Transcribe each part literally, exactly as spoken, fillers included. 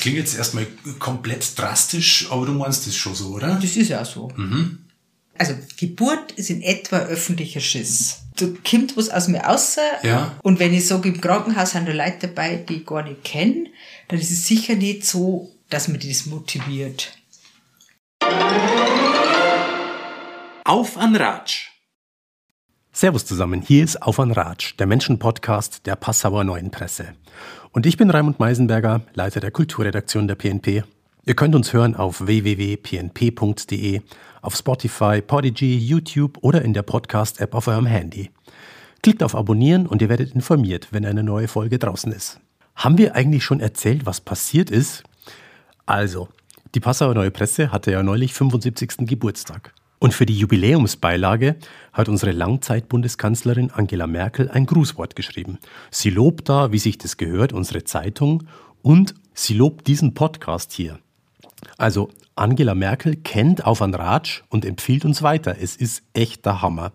klingt jetzt erstmal komplett drastisch, aber du meinst das schon so, oder? Das ist ja so. Mhm. Also Geburt ist in etwa öffentlicher Schiss. Da kommt was aus mir raus. Ja. Und wenn ich sage, im Krankenhaus sind da Leute dabei, die ich gar nicht kenne, dann ist es sicher nicht so, dass mich das motiviert. Auf an Ratsch. Servus zusammen, hier ist Auf an Ratsch, der Menschenpodcast der Passauer Neuen Presse. Und ich bin Raimund Meisenberger, Leiter der Kulturredaktion der P N P. Ihr könnt uns hören auf w w w punkt p n p punkt d e, auf Spotify, Podigy, YouTube oder in der Podcast-App auf eurem Handy. Klickt auf Abonnieren und ihr werdet informiert, wenn eine neue Folge draußen ist. Haben wir eigentlich schon erzählt, was passiert ist? Also, die Passauer Neue Presse hatte ja neulich fünfundsiebzigsten Geburtstag. Und für die Jubiläumsbeilage hat unsere Langzeit-Bundeskanzlerin Angela Merkel ein Grußwort geschrieben. Sie lobt da, wie sich das gehört, unsere Zeitung und sie lobt diesen Podcast hier. Also Angela Merkel kennt Auf an Ratsch und empfiehlt uns weiter. Es ist echt der Hammer.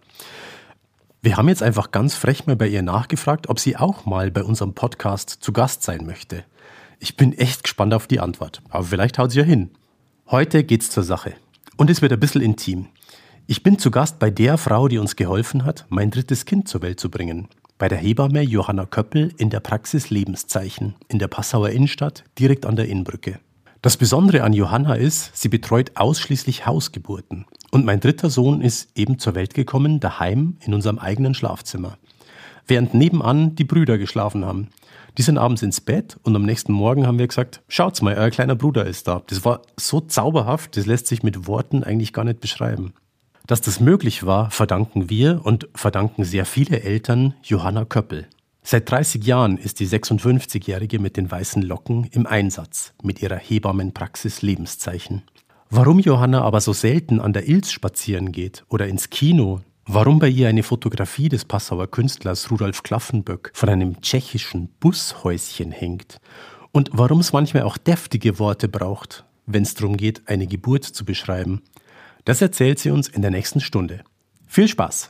Wir haben jetzt einfach ganz frech mal bei ihr nachgefragt, ob sie auch mal bei unserem Podcast zu Gast sein möchte. Ich bin echt gespannt auf die Antwort, aber vielleicht haut sie ja hin. Heute geht's zur Sache. Und es wird ein bisschen intim. Ich bin zu Gast bei der Frau, die uns geholfen hat, mein drittes Kind zur Welt zu bringen. Bei der Hebamme Johanna Köppel in der Praxis Lebenszeichen in der Passauer Innenstadt, direkt an der Innbrücke. Das Besondere an Johanna ist, sie betreut ausschließlich Hausgeburten. Und mein dritter Sohn ist eben zur Welt gekommen, daheim in unserem eigenen Schlafzimmer. Während nebenan die Brüder geschlafen haben. Die sind abends ins Bett und am nächsten Morgen haben wir gesagt, schaut's mal, euer kleiner Bruder ist da. Das war so zauberhaft, das lässt sich mit Worten eigentlich gar nicht beschreiben. Dass das möglich war, verdanken wir und verdanken sehr viele Eltern Johanna Köppel. Seit dreißig Jahren ist die sechsundfünfzigjährige mit den weißen Locken im Einsatz mit ihrer Hebammenpraxis Lebenszeichen. Warum Johanna aber so selten an der Ilz spazieren geht oder ins Kino, warum bei ihr eine Fotografie des Passauer Künstlers Rudolf Klaffenböck von einem tschechischen Bushäuschen hängt und warum es manchmal auch deftige Worte braucht, wenn es darum geht, eine Geburt zu beschreiben, das erzählt sie uns in der nächsten Stunde. Viel Spaß!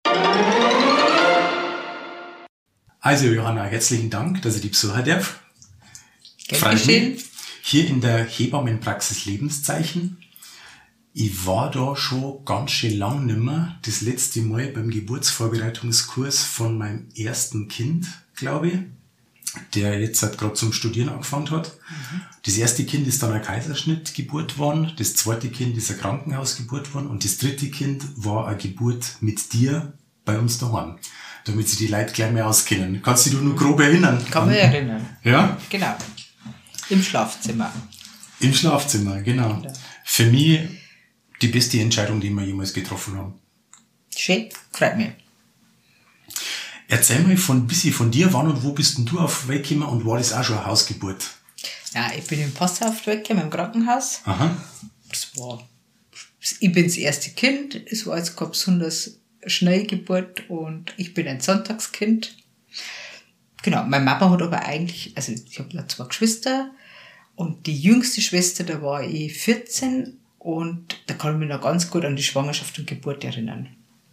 Also Johanna, herzlichen Dank, dass ich die besuchen darf. Gern geschehen. Hier in der Hebammenpraxis Lebenszeichen. Ich war da schon ganz schön lang nimmer. Das letzte Mal beim Geburtsvorbereitungskurs von meinem ersten Kind, glaube ich, der jetzt halt gerade zum Studieren angefangen hat. Mhm. Das erste Kind ist dann eine Kaiserschnittgeburt worden, das zweite Kind ist eine Krankenhausgeburt worden und das dritte Kind war eine Geburt mit dir bei uns daheim. Damit sich die Leute gleich mehr auskennen. Kannst du dich nur grob erinnern? Kann man erinnern. Ja? Genau. Im Schlafzimmer. Im Schlafzimmer, genau. Ja. Für mich die beste Entscheidung, die wir jemals getroffen haben. Schön, freut mich. Erzähl mal von, ein bisschen von dir, wann und wo bist denn du auf die Welt gekommen und war das auch schon eine Hausgeburt? Ja, ich bin in Passau auf die Welt gekommen, im Krankenhaus. Aha. Das war, ich bin das erste Kind, es war jetzt keine besonders schnelle Geburt und ich bin ein Sonntagskind. Genau, meine Mama hat aber eigentlich, also ich habe noch zwei Geschwister und die jüngste Schwester, da war ich vierzehn und da kann ich mich noch ganz gut an die Schwangerschaft und Geburt erinnern.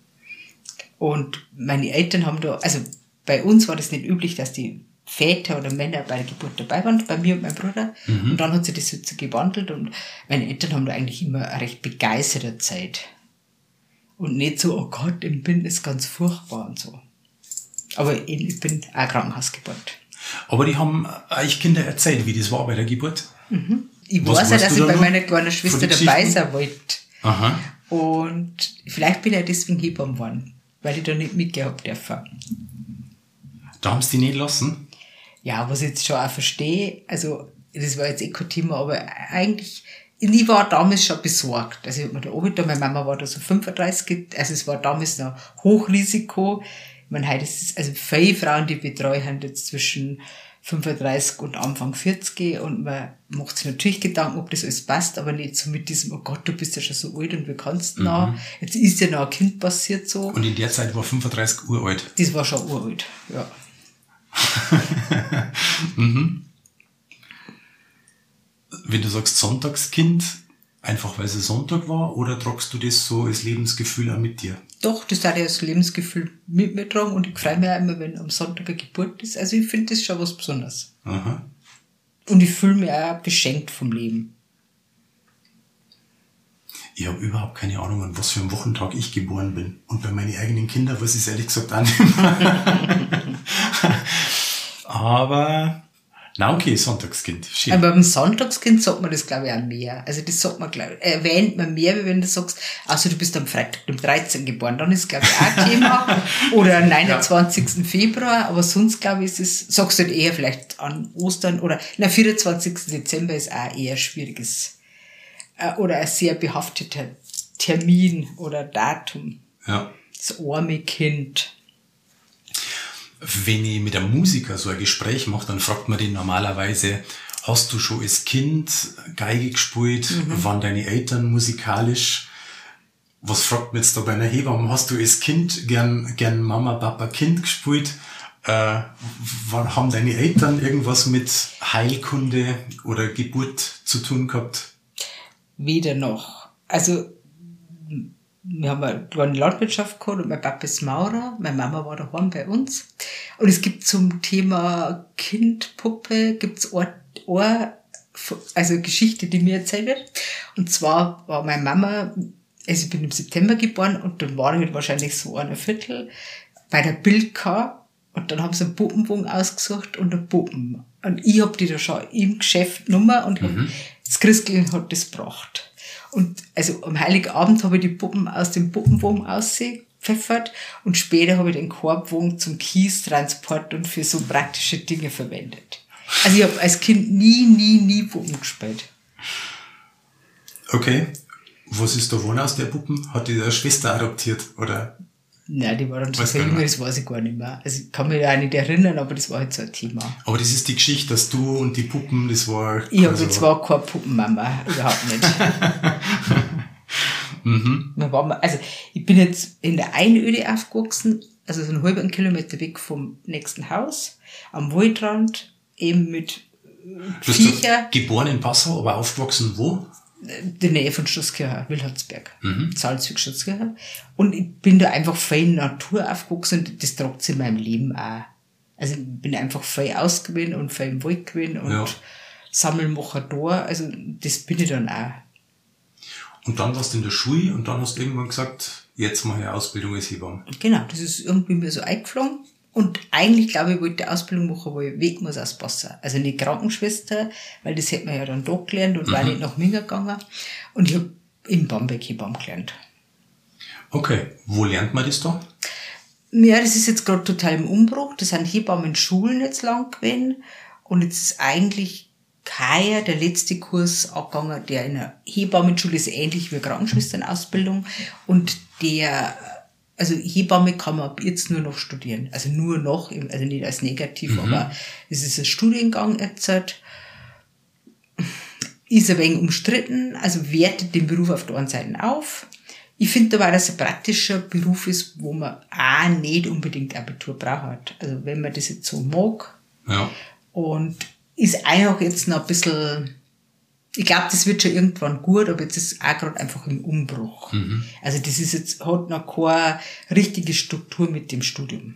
Und meine Eltern haben da, also bei uns war das nicht üblich, dass die Väter oder Männer bei der Geburt dabei waren, bei mir und meinem Bruder. Mhm. Und dann hat sich das jetzt so gewandelt und meine Eltern haben da eigentlich immer eine recht begeisterte Zeit. Und nicht so, oh Gott, im Binden ist ganz furchtbar und so. Aber ich bin auch Krankenhausgeburt. Aber die haben euch Kinder erzählt, wie das war bei der Geburt? Mhm. Ich Was weiß ja, dass ich bei noch? meiner kleinen Schwester dabei sein wollte. Aha. Und vielleicht bin ich deswegen Hebamme geworden, weil ich da nicht mitgehabt dürfen. Da haben sie die nicht lassen? Ja, was ich jetzt schon auch verstehe, also das war jetzt eh kein Thema, aber eigentlich, ich war damals schon besorgt. Also ich hab mir da angetan, meine Mama war da so fünfunddreißig, also es war damals noch Hochrisiko. Ich meine, heute ist es, also viele Frauen, die betreuen, haben jetzt zwischen fünfunddreißig und Anfang vierzig und man macht sich natürlich Gedanken, ob das alles passt, aber nicht so mit diesem, oh Gott, du bist ja schon so alt und wie kannst du mhm. noch? Jetzt ist ja noch ein Kind passiert so. Und in der Zeit war fünfunddreißig uralt? Das war schon uralt, ja. mhm. Wenn du sagst Sonntagskind, einfach weil es Sonntag war, oder tragst du das so als Lebensgefühl auch mit dir? Doch, das hat ja das Lebensgefühl mit mir tragen und ich freue mich auch immer, wenn am Sonntag eine Geburt ist. Also ich finde das schon was Besonderes. Aha. Und ich fühle mich auch beschenkt vom Leben. Ich habe überhaupt keine Ahnung, an was für einem Wochentag ich geboren bin. Und bei meinen eigenen Kindern weiß ich es ehrlich gesagt auch nicht mehr. Aber, na okay, Sonntagskind. Schön. Aber beim Sonntagskind sagt man das, glaube ich, auch mehr. Also das sagt man, glaube ich, erwähnt man mehr, wie wenn du sagst, also du bist am Freitag, dem dreizehnten geboren. Dann ist, glaube ich, auch ein Thema. Oder am neunundzwanzigsten Februar. Aber sonst, glaube ich, ist es, sagst du halt eher vielleicht an Ostern oder, na, vierundzwanzigsten Dezember ist auch eher schwieriges. Oder ein sehr behafteter Termin oder Datum. Ja. Das arme Kind. Wenn ich mit einem Musiker so ein Gespräch mache, dann fragt man den normalerweise, hast du schon als Kind Geige gespielt? Mhm. Waren deine Eltern musikalisch? Was fragt man jetzt da bei einer Hebamme? Hast du als Kind gern, gern Mama, Papa, Kind gespielt? Äh, haben deine Eltern irgendwas mit Heilkunde oder Geburt zu tun gehabt? Weder noch. Also, wir haben eine kleine Landwirtschaft gehabt und mein Papa ist Maurer, meine Mama war daheim bei uns. Und es gibt zum Thema Kindpuppe, gibt's eine, eine, also Geschichte, die mir erzählt wird. Und zwar war meine Mama, also ich bin im September geboren und dann war ich wahrscheinlich so ein Viertel bei der Bildka und dann haben sie einen Puppenbogen ausgesucht und einen Puppen. Und ich hab die da schon im Geschäft genommen und hab, mhm. das Christkind hat das gebracht. Und also am Heiligen Abend habe ich die Puppen aus dem Puppenbogen ausgepfeffert und später habe ich den Korbbogen zum Kiestransport und für so praktische Dinge verwendet. Also ich habe als Kind nie, nie, nie Puppen gespielt. Okay. Was ist da wohl aus der Puppen? Hat die deine Schwester adoptiert, oder? Nein, die war dann so jung, das weiß ich gar nicht mehr. Also ich kann mich da auch nicht erinnern, aber das war halt so ein Thema. Aber das ist die Geschichte, dass du und die Puppen, das war... Ich habe jetzt zwar keine Puppenmama, überhaupt nicht. mhm. Wir waren, also ich bin jetzt in der Einöde aufgewachsen, also so einen halben Kilometer weg vom nächsten Haus, am Waldrand, eben mit Viecher. Geboren in Passau, aber aufgewachsen wo? In der Nähe von Schloßkirchen, Wilhelmsberg, mhm. Salzweg, Schloßkirchen. Und ich bin da einfach voll in der Natur aufgewachsen und das tragt sich in meinem Leben auch. Also ich bin einfach voll ausgewesen und voll im Wald gewesen und ja. Sammelmacher da, also das bin ich dann auch. Und dann warst du in der Schule und dann hast du irgendwann gesagt, jetzt mache ich eine Ausbildung als Hebamme. Genau, das ist irgendwie mir so eingeflogen. Und eigentlich, glaube ich, wollte ich die Ausbildung machen, wo ich weg muss aus Passau. Also nicht Krankenschwester, weil das hätte man ja dann da gelernt und mhm. war nicht nach Minga gegangen. Und ich habe in Bamberg Hebamme gelernt. Okay, wo lernt man das da? Ja, das ist jetzt gerade total im Umbruch. Das sind Hebammenschulen jetzt lang gewesen. Und jetzt ist eigentlich keiner der letzte Kurs abgegangen, der in einer Hebammenschule ist, ähnlich wie eine Krankenschwesternausbildung. Und der... Also Hebamme kann man ab jetzt nur noch studieren. Also nur noch, also nicht als negativ, mhm. aber es ist ein Studiengang jetzt. Ist ein wenig umstritten, also wertet den Beruf auf der einen Seite auf. Ich finde aber, dass es ein praktischer Beruf ist, wo man auch nicht unbedingt Abitur braucht. Also wenn man das jetzt so mag. Ja. Und ist einfach jetzt noch ein bisschen... Ich glaube, das wird schon irgendwann gut, aber jetzt ist es auch gerade einfach im Umbruch. Mhm. Also das ist jetzt, hat noch keine richtige Struktur mit dem Studium.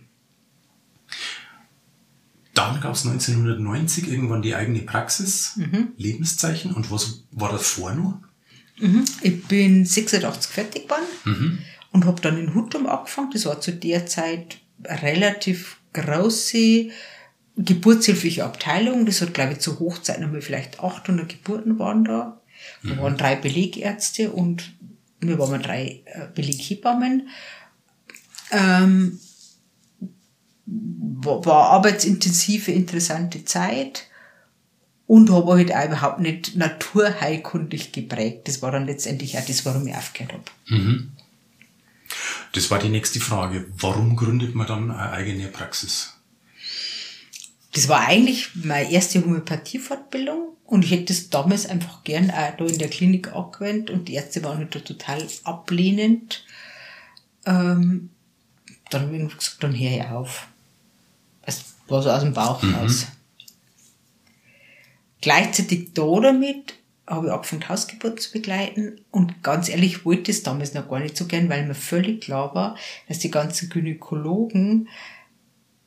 Dann gab es neunzehnhundertneunzig irgendwann die eigene Praxis, mhm. Lebenszeichen. Und was war das vor noch? Mhm. Ich bin sechsundachtzig fertig geworden mhm. und habe dann in Huttum angefangen. Das war zu der Zeit eine relativ große geburtshilfliche Abteilung. Das hat, glaube ich, zur Hochzeit nochmal vielleicht achthundert Geburten waren da. Da mhm. waren drei Belegärzte und wir waren drei äh, Beleghebammen. Ähm, war, war arbeitsintensive, interessante Zeit und habe halt auch überhaupt nicht naturheilkundig geprägt. Das war dann letztendlich auch das, warum ich aufgehört habe. Mhm. Das war die nächste Frage. Warum gründet man dann eine eigene Praxis? Das war eigentlich meine erste Homöopathie-Fortbildung und ich hätte das damals einfach gern auch da in der Klinik angewendet und die Ärzte waren halt da total ablehnend. Ähm, dann habe ich gesagt, dann höre ich auf. Es war so aus dem Bauch mhm. raus. Gleichzeitig da damit habe ich angefangen, Hausgeburt zu begleiten und ganz ehrlich wollte ich es damals noch gar nicht so gern, weil mir völlig klar war, dass die ganzen Gynäkologen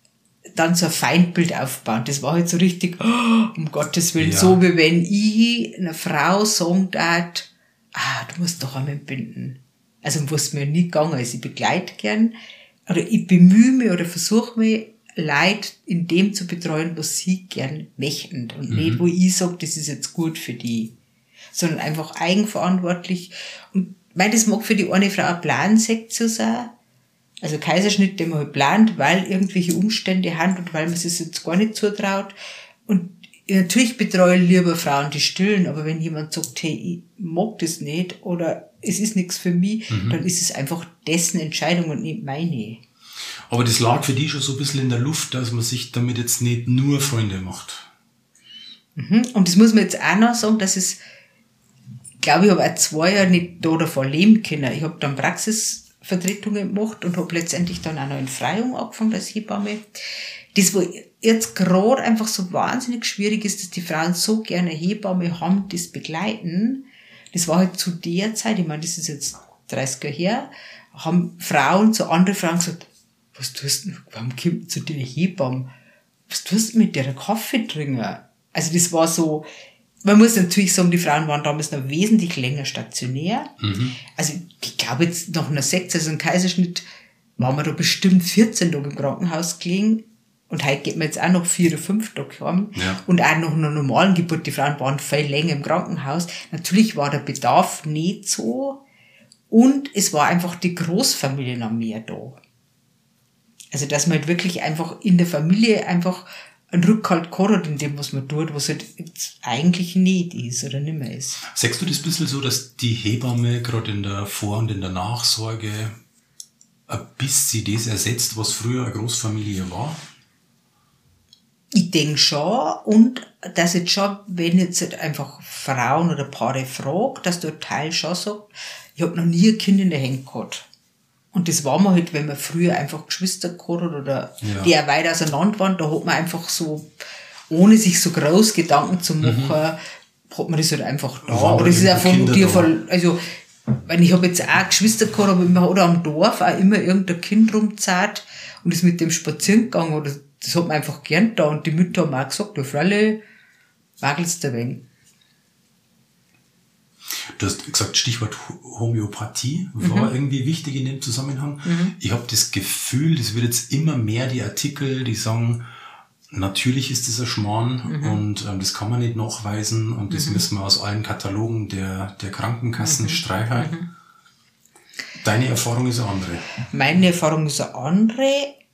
dann so ein Feindbild aufbauen. Das war halt so richtig, oh, um Gottes Willen, Ja. so wie wenn ich einer Frau sagen darf, ah, du musst doch einmal binden. Also, um was mir nie gegangen ist. Ich begleite gern, oder ich bemühe mich oder versuche mich, Leute in dem zu betreuen, was sie gern möchten. Und Mhm. nicht, wo ich sage, das ist jetzt gut für die. Sondern einfach eigenverantwortlich. Und ich meine, das mag für die eine Frau ein Plansektion sein. Also Kaiserschnitt, den man halt plant, weil irgendwelche Umstände haben und weil man es jetzt gar nicht zutraut. Und natürlich betreue ich lieber Frauen, die stillen, aber wenn jemand sagt, hey, ich mag das nicht oder es ist nichts für mich, Mhm. dann ist es einfach dessen Entscheidung und nicht meine. Aber das lag für die schon so ein bisschen in der Luft, dass man sich damit jetzt nicht nur Freunde macht. Mhm. Und das muss man jetzt auch noch sagen, dass es, ich glaube, ich habe auch zwei Jahre nicht da davon leben können. Ich habe dann Praxisvertretungen gemacht und habe letztendlich dann auch noch in Freiung angefangen als Hebamme. Das, wo jetzt gerade einfach so wahnsinnig schwierig ist, dass die Frauen so gerne Hebamme haben, das begleiten. Das war halt zu der Zeit, ich meine, das ist jetzt dreißig Jahre her, haben Frauen zu anderen Frauen gesagt, was tust du, warum kommt zu dir eine Hebamme? Was tust du mit der Kaffee trinken? Also das war so, man muss natürlich sagen, die Frauen waren damals noch wesentlich länger stationär. Mhm. Also ich glaube jetzt nach einer Sektion, also einem Kaiserschnitt, waren wir da bestimmt vierzehn Tage im Krankenhaus gelegen. Und heute geht man jetzt auch noch vier oder fünf Tage heim. Ja. Und auch nach einer normalen Geburt, die Frauen waren viel länger im Krankenhaus. Natürlich war der Bedarf nicht so. Und es war einfach die Großfamilie noch mehr da. Also, dass man halt wirklich einfach in der Familie einfach einen Rückhalt gehabt hat in dem, was man tut, was halt jetzt eigentlich nicht ist oder nicht mehr ist. Sagst du das ein bisschen so, dass die Hebamme gerade in der Vor- und in der Nachsorge ein bisschen das ersetzt, was früher eine Großfamilie war? Ich denke schon, und dass jetzt schon, wenn jetzt halt einfach Frauen oder Paare fragt, dass der Teil schon sagt, ich habe noch nie ein Kind in der Hand gehabt. Und das war man halt, wenn man früher einfach Geschwister gehabt hat oder Ja. die auch weit auseinander waren, da hat man einfach so, ohne sich so groß Gedanken zu machen, hat man das halt einfach da. War Aber halt das ist auch von Kinder dir da. von, also, wenn ich habe jetzt auch Geschwister gehabt, aber man hat am Dorf auch immer irgendein Kind rumgezahlt und ist mit dem spazieren gegangen oder das hat man einfach gern da und die Mütter haben auch gesagt, du Fräulein, wagelst du ein wenig. Du hast gesagt, Stichwort Ho- Homöopathie war irgendwie wichtig in dem Zusammenhang. Ich habe das Gefühl, das wird jetzt immer mehr die Artikel, die sagen, natürlich ist das ein Schmarrn und ähm, das kann man nicht nachweisen und das müssen wir aus allen Katalogen der, der Krankenkassen streichen. Deine Erfahrung ist eine andere. Meine Erfahrung ist eine andere,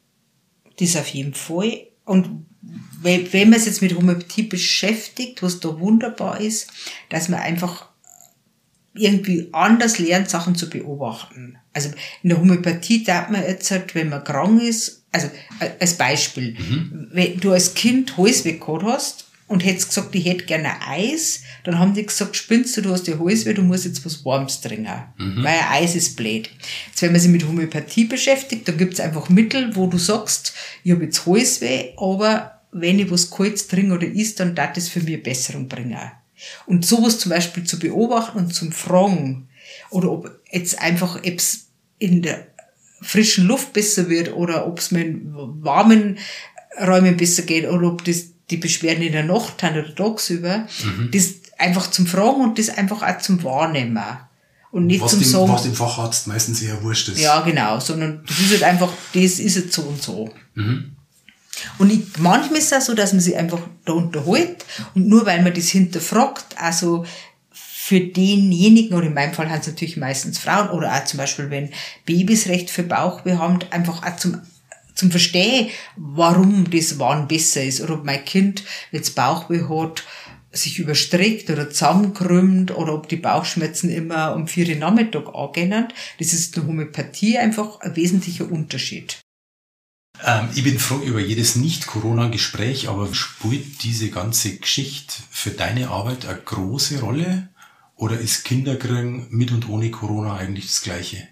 das auf jeden Fall. Und wenn wenn man sich jetzt mit Homöopathie beschäftigt, was da wunderbar ist, dass man einfach irgendwie anders lernt, Sachen zu beobachten. Also in der Homöopathie darf man jetzt halt, wenn man krank ist, also äh, als Beispiel, wenn du als Kind Halsweh gehabt hast und hättest gesagt, ich hätte gerne ein Eis, dann haben die gesagt, spinnst du, du hast ja Halsweh, du musst jetzt was Warmes trinken, weil ein Eis ist blöd. Jetzt, wenn man sich mit Homöopathie beschäftigt, dann gibt's einfach Mittel, wo du sagst, ich habe jetzt Halsweh, aber wenn ich was Kaltes trinke oder isst, dann darf das für mich eine Besserung bringen. Und sowas zum Beispiel zu beobachten und zum Fragen, oder ob jetzt einfach, ob es in der frischen Luft besser wird, oder ob es mir in warmen Räumen besser geht, oder ob das die Beschwerden in der Nacht haben oder tagsüber, das einfach zum Fragen und das einfach auch zum Wahrnehmen. Und nicht Was zum dem, Sagen, was dem Facharzt meistens eher wurscht ist. ja genau, sondern das ist halt einfach, das ist jetzt so und so. Mhm. Und ich, manchmal ist es auch so, dass man sich einfach da unterhält und nur weil man das hinterfragt, also für denjenigen, oder in meinem Fall haben es natürlich meistens Frauen, oder auch zum Beispiel, wenn Babys recht für Bauchweh haben, einfach auch zum, zum Verstehen, warum das wann besser ist, oder ob mein Kind jetzt Bauchweh hat, sich überstreckt oder zusammenkrümmt, oder ob die Bauchschmerzen immer um vier Uhr Nachmittag angehen. Das ist in der Homöopathie einfach ein wesentlicher Unterschied. Ähm, ich bin froh über jedes Nicht-Corona-Gespräch, aber spielt diese ganze Geschichte für deine Arbeit eine große Rolle? Oder ist Kinderkriegen mit und ohne Corona eigentlich das Gleiche?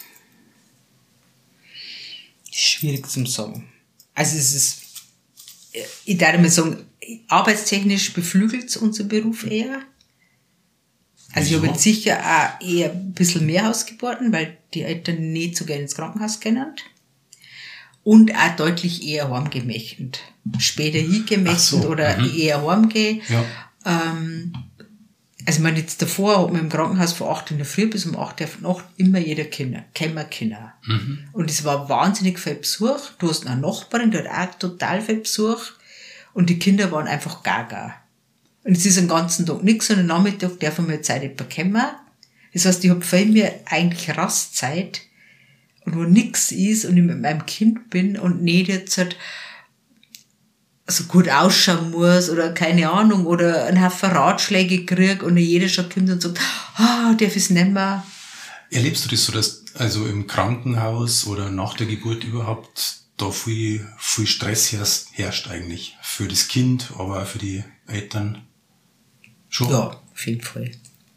Schwierig zu sagen. Also es ist, ich darf mal sagen, arbeitstechnisch beflügelt es unser Beruf eher. Also ich Wieso? habe jetzt sicher auch eher ein bisschen mehr Hausgeburten, weil die Eltern nicht so gerne ins Krankenhaus kennen. und auch deutlich eher heimgemächtend. Später hingemächtend so, oder mhm. eher heimgehen. Ja. Ähm, also man jetzt davor hat man im Krankenhaus von acht in der Früh bis um acht Uhr Nacht immer jeder Kinder, käme Kinder. Mhm. Und es war wahnsinnig viel Besuch. Du hast eine Nachbarin, die hat auch total viel Besuch. Und die Kinder waren einfach gaga. Und es ist den ganzen Tag nichts und am Nachmittag darf man mal Zeit etwas kommen. Das heißt, ich habe viel mehr eigentlich Rastzeit und wo nichts ist und ich mit meinem Kind bin und nicht jetzt halt so gut ausschauen muss oder keine Ahnung oder einen Haufen Ratschläge kriege und jeder schon kommt und sagt, ah, oh, darf ich es nicht mehr. Erlebst du das so, dass also im Krankenhaus oder nach der Geburt überhaupt da viel, viel Stress herrscht eigentlich für das Kind, aber auch für die Eltern? Schon? Ja, auf jeden Fall.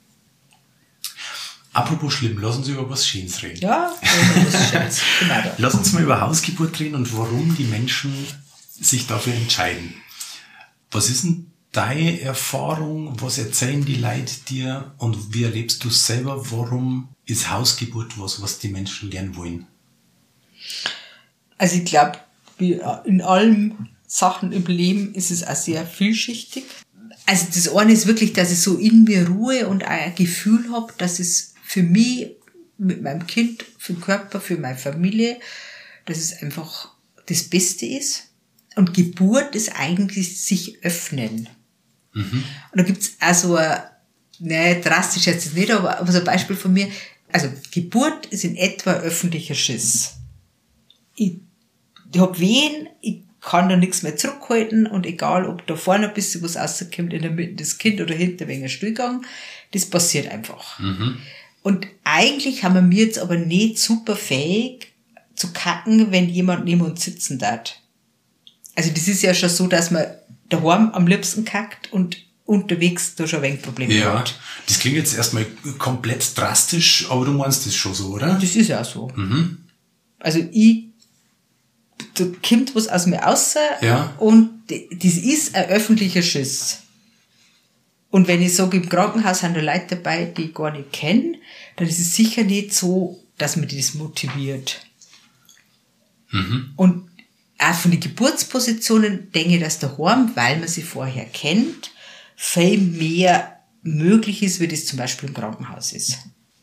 Apropos schlimm, lass uns über was Schönes reden. Ja, über was Schönes. Genau. Lass uns mal über Hausgeburt reden und warum die Menschen sich dafür entscheiden. Was ist denn deine Erfahrung? Was erzählen die Leute dir? Und wie erlebst du es selber? Warum ist Hausgeburt was, was die Menschen gern wollen? Also ich glaube, in allen Sachen im Leben ist es auch sehr vielschichtig. Also das eine ist wirklich, dass ich so in mir Ruhe und auch ein Gefühl habe, dass es für mich, mit meinem Kind, für den Körper, für meine Familie, dass es einfach das Beste ist. Und Geburt ist eigentlich sich öffnen. Mhm. Und da gibt's auch so ein, ne, drastisch jetzt nicht, aber, aber so ein Beispiel von mir. Also Geburt ist in etwa öffentlicher Schiss. Ich, ich hab Wehen, ich kann da nichts mehr zurückhalten und egal, ob da vorne ein bisschen was rauskommt, in der Mitte das Kind oder hinter wegen ein Stuhlgang, das passiert einfach. Mhm. Und eigentlich haben wir jetzt aber nicht super fähig zu kacken, wenn jemand neben uns sitzen darf. Also das ist ja schon so, dass man daheim am liebsten kackt und unterwegs da schon ein wenig Probleme ja, hat. Das klingt jetzt erstmal komplett drastisch, aber du meinst das schon so, oder? Das ist ja auch so. Mhm. Also ich, da kommt was aus mir raus ja. und das ist ein öffentlicher Schiss. Und wenn ich sage, im Krankenhaus sind da Leute dabei, die ich gar nicht kenne, dann ist es sicher nicht so, dass man das motiviert. Mhm. Und auch von den Geburtspositionen denke ich, dass daheim, weil man sie vorher kennt, viel mehr möglich ist, wie das zum Beispiel im Krankenhaus ist.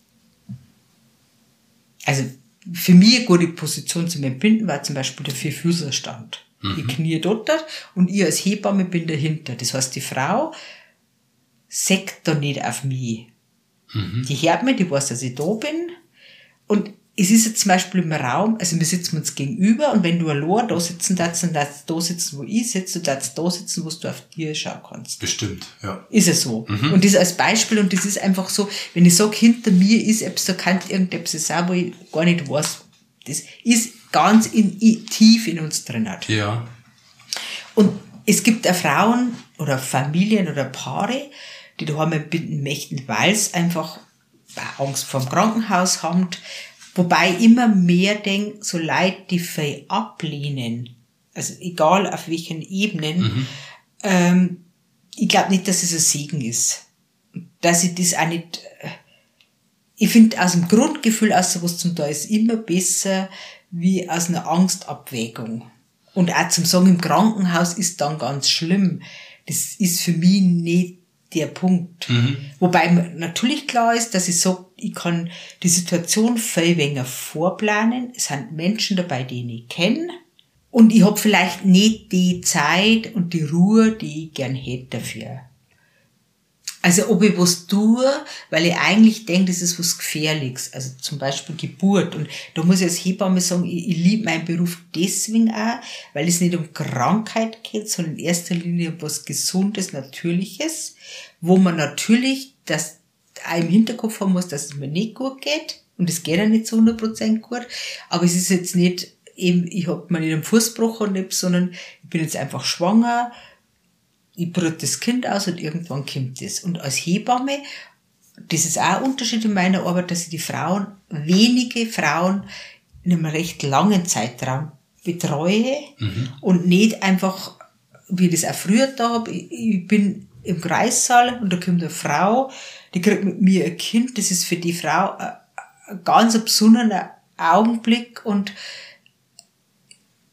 Also für mich eine gute Position zum Entbinden war zum Beispiel der Vierfüßerstand. Mhm. Ich knie dort und ich als Hebamme bin dahinter. Das heißt, die Frau sägt da nicht auf mich. Mhm. Die hört mich, die weiß, dass ich da bin. Und es ist jetzt zum Beispiel im Raum, also wir sitzen uns gegenüber und wenn du allein da sitzen darfst, dann darfst du da sitzen, wo ich sitze, du darfst da sitzen, wo du auf dir schauen kannst. Bestimmt, ja. Ist es so. Mhm. Und das als Beispiel, und das ist einfach so, wenn ich sage, hinter mir ist etwas, da kann irgendetwas sein, wo ich gar nicht weiß. Das ist ganz in, tief in uns drin. Ja. Und es gibt auch Frauen oder Familien oder Paare, die daheim entbinden möchten, weil es einfach Angst vor dem Krankenhaus haben. Wobei ich immer mehr denke, so Leute, die viel ablehnen, also egal auf welchen Ebenen, mhm. ähm, ich glaube nicht, dass es ein Segen ist. Dass ich das auch nicht, ich finde aus dem Grundgefühl, aus so was zum Teil ist immer besser, wie aus einer Angstabwägung. Und auch zum Sagen, im Krankenhaus ist dann ganz schlimm. Das ist für mich nicht der Punkt. Mhm. Wobei natürlich klar ist, dass ich sage, ich kann die Situation viel weniger vorplanen. Es sind Menschen dabei, die ich kenne. Und ich habe vielleicht nicht die Zeit und die Ruhe, die ich gern hätte dafür. Also ob ich was tue, weil ich eigentlich denke, das ist was Gefährliches. Also zum Beispiel Geburt. Und da muss ich als Hebamme sagen, ich, ich liebe meinen Beruf deswegen auch, weil es nicht um Krankheit geht, sondern in erster Linie um was Gesundes, Natürliches, wo man natürlich das auch im Hinterkopf haben muss, dass es mir nicht gut geht. Und es geht ja nicht zu hundert Prozent gut. Aber es ist jetzt nicht eben, ich habe mir nicht einen Fuß gebrochen, nicht, sondern ich bin jetzt einfach schwanger, ich brüte das Kind aus und irgendwann kommt das. Und als Hebamme, das ist auch ein Unterschied in meiner Arbeit, dass ich die Frauen, wenige Frauen in einem recht langen Zeitraum betreue mhm. und nicht einfach, wie ich das auch früher da habe, ich, ich bin im Kreissaal und da kommt eine Frau, die kriegt mit mir ein Kind, das ist für die Frau ein, ein ganz besonderer Augenblick und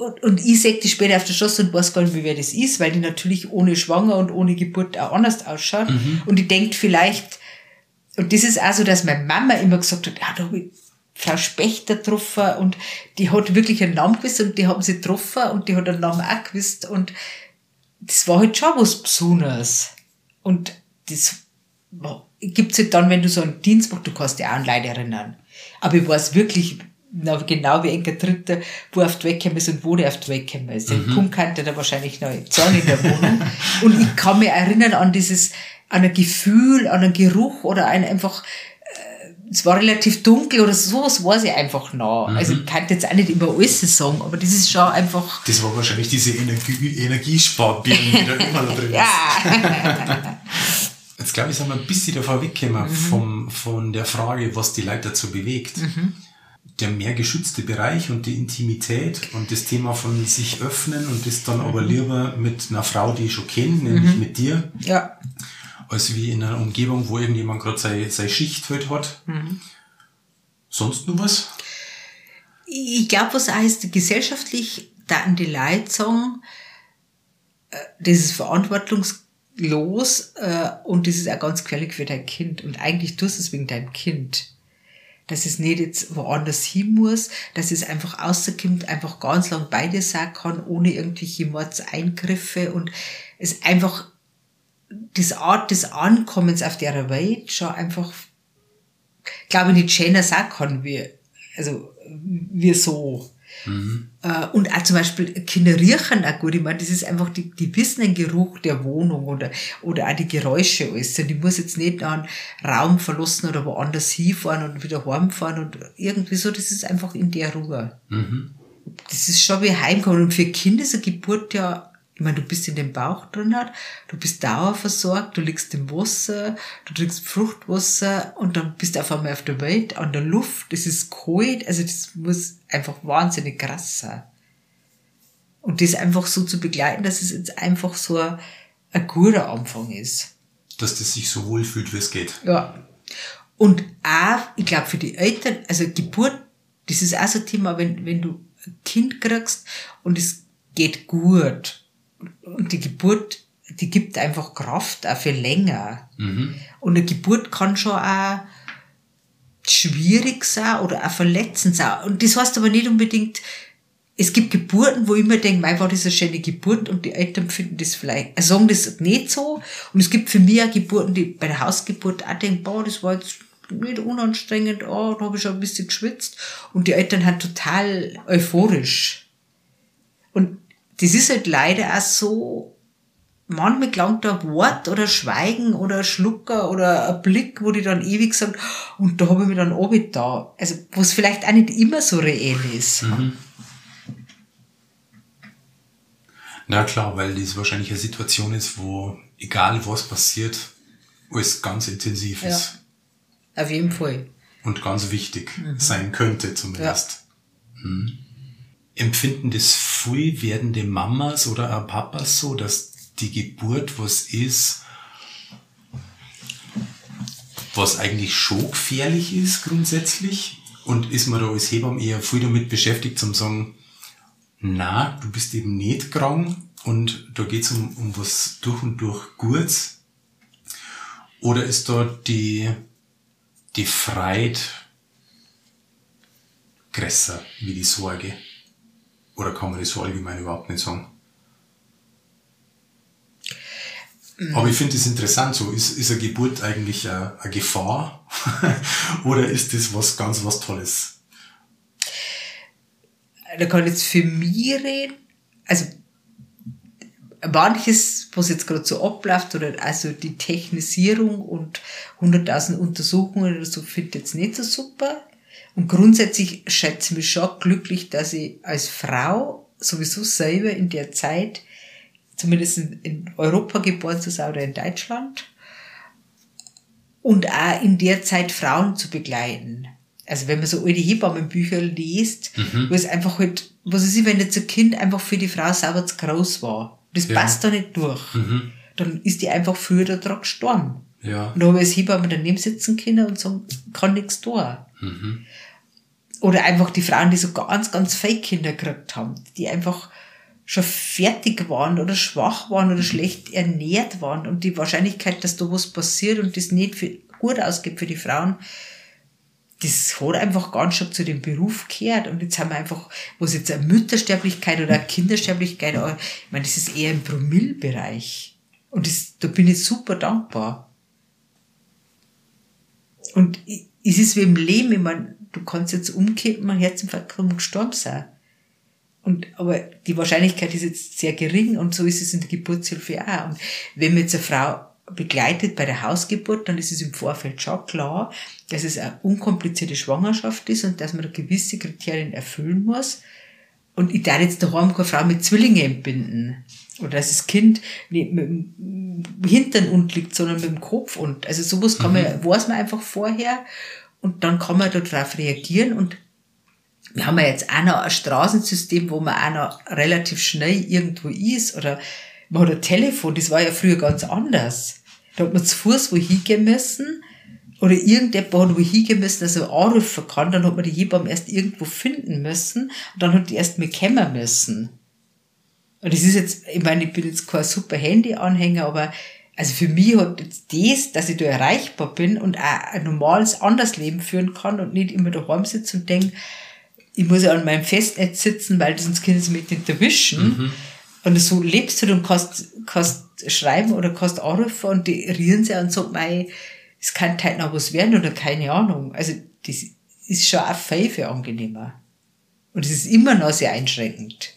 und, und ich sehe die später auf der Straße und weiß gar nicht, wie wer das ist, weil die natürlich ohne Schwanger und ohne Geburt auch anders ausschaut. Mhm. Und ich denke vielleicht, und das ist auch so, dass meine Mama immer gesagt hat, ja, da habe ich Frau Spechter getroffen und die hat wirklich einen Namen gewusst und die haben sie getroffen und die hat einen Namen auch gewusst und das war halt schon was Besonderes. Und das gibt's halt dann, wenn du so einen Dienst machst, du kannst dich auch an Leute erinnern. Aber ich weiß wirklich genau wie ein Dritter, wo auf die weggekommen ist und wo der auf die weggekommen ist. Den mhm. Punkt kannte der wahrscheinlich noch Zahn in der Wohnung. Und ich kann mich erinnern an dieses, an ein Gefühl, an einen Geruch oder ein einfach, äh, es war relativ dunkel oder sowas weiß ich einfach noch. Mhm. Also ich kann jetzt auch nicht immer alles sagen, aber das ist schon einfach... Das war wahrscheinlich diese Energie, Energiesparbirnen, die da immer da drin ist. Ja. Jetzt glaube ich, sind wir ein bisschen davon weggekommen mhm. vom, von der Frage, was die Leute dazu bewegt. Mhm. Der mehr geschützte Bereich und die Intimität und das Thema von sich öffnen und das dann mhm. aber lieber mit einer Frau, die ich schon kenne, nämlich mhm. mit dir, ja. als wie in einer Umgebung, wo irgendjemand gerade seine, seine Schicht halt hat. Mhm. Sonst noch was? Ich glaube, was heißt, gesellschaftlich, da an die Leute sagen, das ist verantwortungslos und das ist auch ganz gefährlich für dein Kind. Und eigentlich tust du es wegen deinem Kind. Dass es nicht jetzt woanders hin muss, dass es einfach rauskommt, einfach ganz lang bei dir sein kann, ohne irgendwelche Mordseingriffe und es einfach das Art des Ankommens auf der Welt schon einfach, glaube ich, nicht schöner sein kann, wie, also, wie so. Mhm. Und auch zum Beispiel Kinder riechen auch gut. Ich meine, das ist einfach, die, die wissen den Geruch der Wohnung oder, oder auch die Geräusche alles. Und ich muss jetzt nicht einen Raum verlassen oder woanders hinfahren und wieder heimfahren und irgendwie so. Das ist einfach in der Ruhe. Mhm. Das ist schon wie Heimkommen. Und für Kinder ist eine Geburt ja, ich meine, du bist in dem Bauch drin, du bist dauerversorgt, du liegst im Wasser, du trinkst Fruchtwasser und dann bist du auf einmal auf der Welt, an der Luft, das ist kalt, also das muss einfach wahnsinnig krass sein. Und das einfach so zu begleiten, dass es jetzt einfach so ein, ein guter Anfang ist. Dass das sich so wohl fühlt, wie es geht. Ja. Und auch, ich glaube, für die Eltern, also Geburt, das ist auch so ein Thema, wenn, wenn du ein Kind kriegst und es geht gut, und die Geburt, die gibt einfach Kraft auch für länger. Mhm. Und eine Geburt kann schon auch schwierig sein oder auch verletzend sein. Und das heißt aber nicht unbedingt, es gibt Geburten, wo ich immer denke, mein, war das eine schöne Geburt und die Eltern finden das vielleicht, also sagen das nicht so. Und es gibt für mich auch Geburten, die bei der Hausgeburt auch denken, boah, das war jetzt nicht unanstrengend, oh, da habe ich schon ein bisschen geschwitzt. Und die Eltern halt total euphorisch. Und das ist halt leider auch so, manchmal gelangt da ein Wort oder Schweigen oder ein Schlucker oder ein Blick, wo die dann ewig sagen, und da habe ich mich dann runtergetan. Also, wo es vielleicht auch nicht immer so reell ist. Mhm. Na klar, weil das wahrscheinlich eine Situation ist, wo, egal was passiert, alles ganz intensiv ist. Ja, auf jeden Fall. Und ganz wichtig mhm. sein könnte zumindest. Ja. Mhm. Empfinden das früh werdende Mamas oder auch Papas so, dass die Geburt was ist, was eigentlich schon gefährlich ist grundsätzlich? Und ist man da als Hebamme eher viel damit beschäftigt, zum sagen, na, du bist eben nicht krank und da geht's um, um was durch und durch Gutes? Oder ist da die, die Freude größer wie die Sorge? Oder kann man das so allgemein überhaupt nicht sagen? Mhm. Aber ich finde das interessant, so ist, ist eine Geburt eigentlich eine, eine Gefahr oder ist das was ganz was Tolles? Da kann ich jetzt für mich reden, also manches, was jetzt gerade so abläuft, oder also die Technisierung und hunderttausend Untersuchungen oder so, finde ich jetzt nicht so super. Und grundsätzlich schätze ich mich schon glücklich, dass ich als Frau sowieso selber in der Zeit, zumindest in Europa geboren zu sein oder in Deutschland, und auch in der Zeit Frauen zu begleiten. Also wenn man so alte Hebammenbücher liest, mhm. wo es einfach halt, was weiß ich, wenn jetzt ein Kind einfach für die Frau sauber zu groß war, das ja. passt da nicht durch, mhm. dann ist die einfach früher daran gestorben. Ja. Und da habe ich als Hebamme daneben sitzen können und sagen, kann nichts tun. Mhm. oder einfach die Frauen, die so ganz, ganz Fake-Kinder gekriegt haben, die einfach schon fertig waren oder schwach waren oder schlecht ernährt waren und die Wahrscheinlichkeit, dass da was passiert und das nicht für, gut ausgeht für die Frauen, das hat einfach ganz schon zu dem Beruf gehört. Und jetzt haben wir einfach, was jetzt eine Müttersterblichkeit oder eine Kindersterblichkeit, aber ich meine, das ist eher im Promillbereich. Und das, da bin ich super dankbar. Und es ist wie im Leben, ich meine, du kannst jetzt umkippen, ein Herzinfarkt und gestorben sein. Und, aber die Wahrscheinlichkeit ist jetzt sehr gering und so ist es in der Geburtshilfe auch. Und wenn man jetzt eine Frau begleitet bei der Hausgeburt, dann ist es im Vorfeld schon klar, dass es eine unkomplizierte Schwangerschaft ist und dass man da gewisse Kriterien erfüllen muss. Und ich darf jetzt daheim keine Frau mit Zwillingen entbinden. Oder dass das Kind nicht mit dem Hintern unten liegt, sondern mit dem Kopf. Und also sowas kann man, mhm. weiß man einfach vorher. Und dann kann man darauf reagieren. Und wir haben ja jetzt auch noch ein Straßensystem, wo man auch noch relativ schnell irgendwo ist. Oder man hat ein Telefon, das war ja früher ganz anders. Da hat man zu Fuß wo hingehen müssen. Oder irgendjemand hat wo hingehen müssen, dass er anrufen kann. Dann hat man die Hebamme erst irgendwo finden müssen. Und dann hat die erst mal kommen müssen. Und das ist jetzt, ich meine, ich bin jetzt kein super Handy-Anhänger, aber also für mich hat jetzt das, dass ich da erreichbar bin und auch ein normales, anderes Leben führen kann und nicht immer daheim sitze und denke, ich muss ja an meinem Festnetz sitzen, weil sonst können sie mich nicht erwischen. Mhm. Und so lebst du und kannst, kannst schreiben oder kannst anrufen und die rühren sich und sagen, mei, es kann halt noch was werden oder keine Ahnung. Also das ist schon auch viel, viel angenehmer. Und es ist immer noch sehr einschränkend.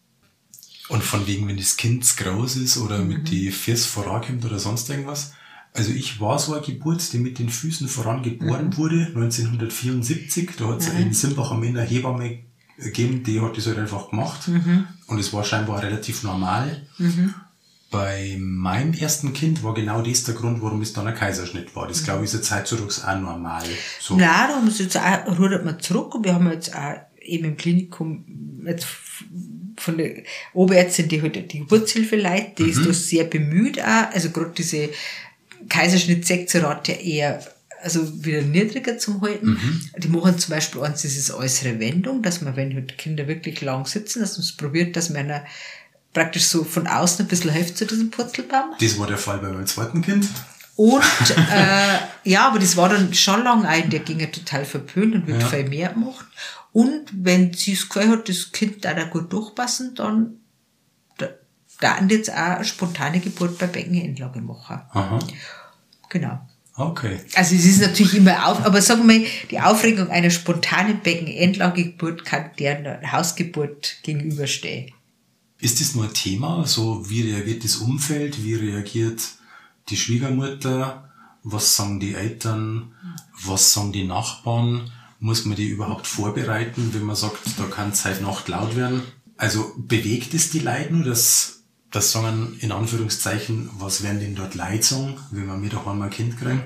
Und von wegen, wenn das Kind groß ist oder mhm. mit die Füße vorankommt oder sonst irgendwas. Also ich war so eine Geburt, die mit den Füßen voran geboren mhm. wurde, neunzehnhundertvierundsiebzig. Da hat es mhm. in Simbach eine Hebamme gegeben, die hat das halt einfach gemacht. Mhm. Und es war scheinbar relativ normal. Mhm. Bei meinem ersten Kind war genau das der Grund, warum es dann ein Kaiserschnitt war. Das, mhm. glaube ich, ist jetzt heutzutage auch normal. So. Nein, da haben wir jetzt auch, rudert man zurück und wir haben jetzt auch eben im Klinikum jetzt von der Oberärztin, die halt die Geburtshilfe leitet, die mhm. ist da sehr bemüht auch. Also gerade diese Kaiserschnitt-Sektiorate eher, also wieder niedriger zum halten. Mhm. Die machen zum Beispiel eins, das ist äußere Wendung, dass man, wenn halt Kinder wirklich lang sitzen, dass man es probiert, dass man einer praktisch so von außen ein bisschen hilft zu diesem Purzelbaum. Das war der Fall bei meinem zweiten Kind. Und, äh, ja, aber das war dann schon lang ein, der ging ja total verpönt und wird ja. viel mehr gemacht. Und wenn sie es gehört hat, das Kind da da gut durchpassen, dann da, da jetzt auch eine spontane Geburt bei Beckenendlage machen. Aha. Genau. Okay. Also es ist natürlich immer auf, aber sagen wir mal, die Aufregung einer spontanen Beckenendlagegeburt kann der Hausgeburt gegenüberstehen. Ist das nur ein Thema? So, wie reagiert das Umfeld? Wie reagiert die Schwiegermutter? Was sagen die Eltern? Was sagen die Nachbarn? Muss man die überhaupt vorbereiten, wenn man sagt, da kann es heute Nacht laut werden? Also bewegt es die Leute nur, dass, dass sagen, in Anführungszeichen, was werden denn dort Leute sagen, wenn wir mir doch einmal ein Kind kriegen?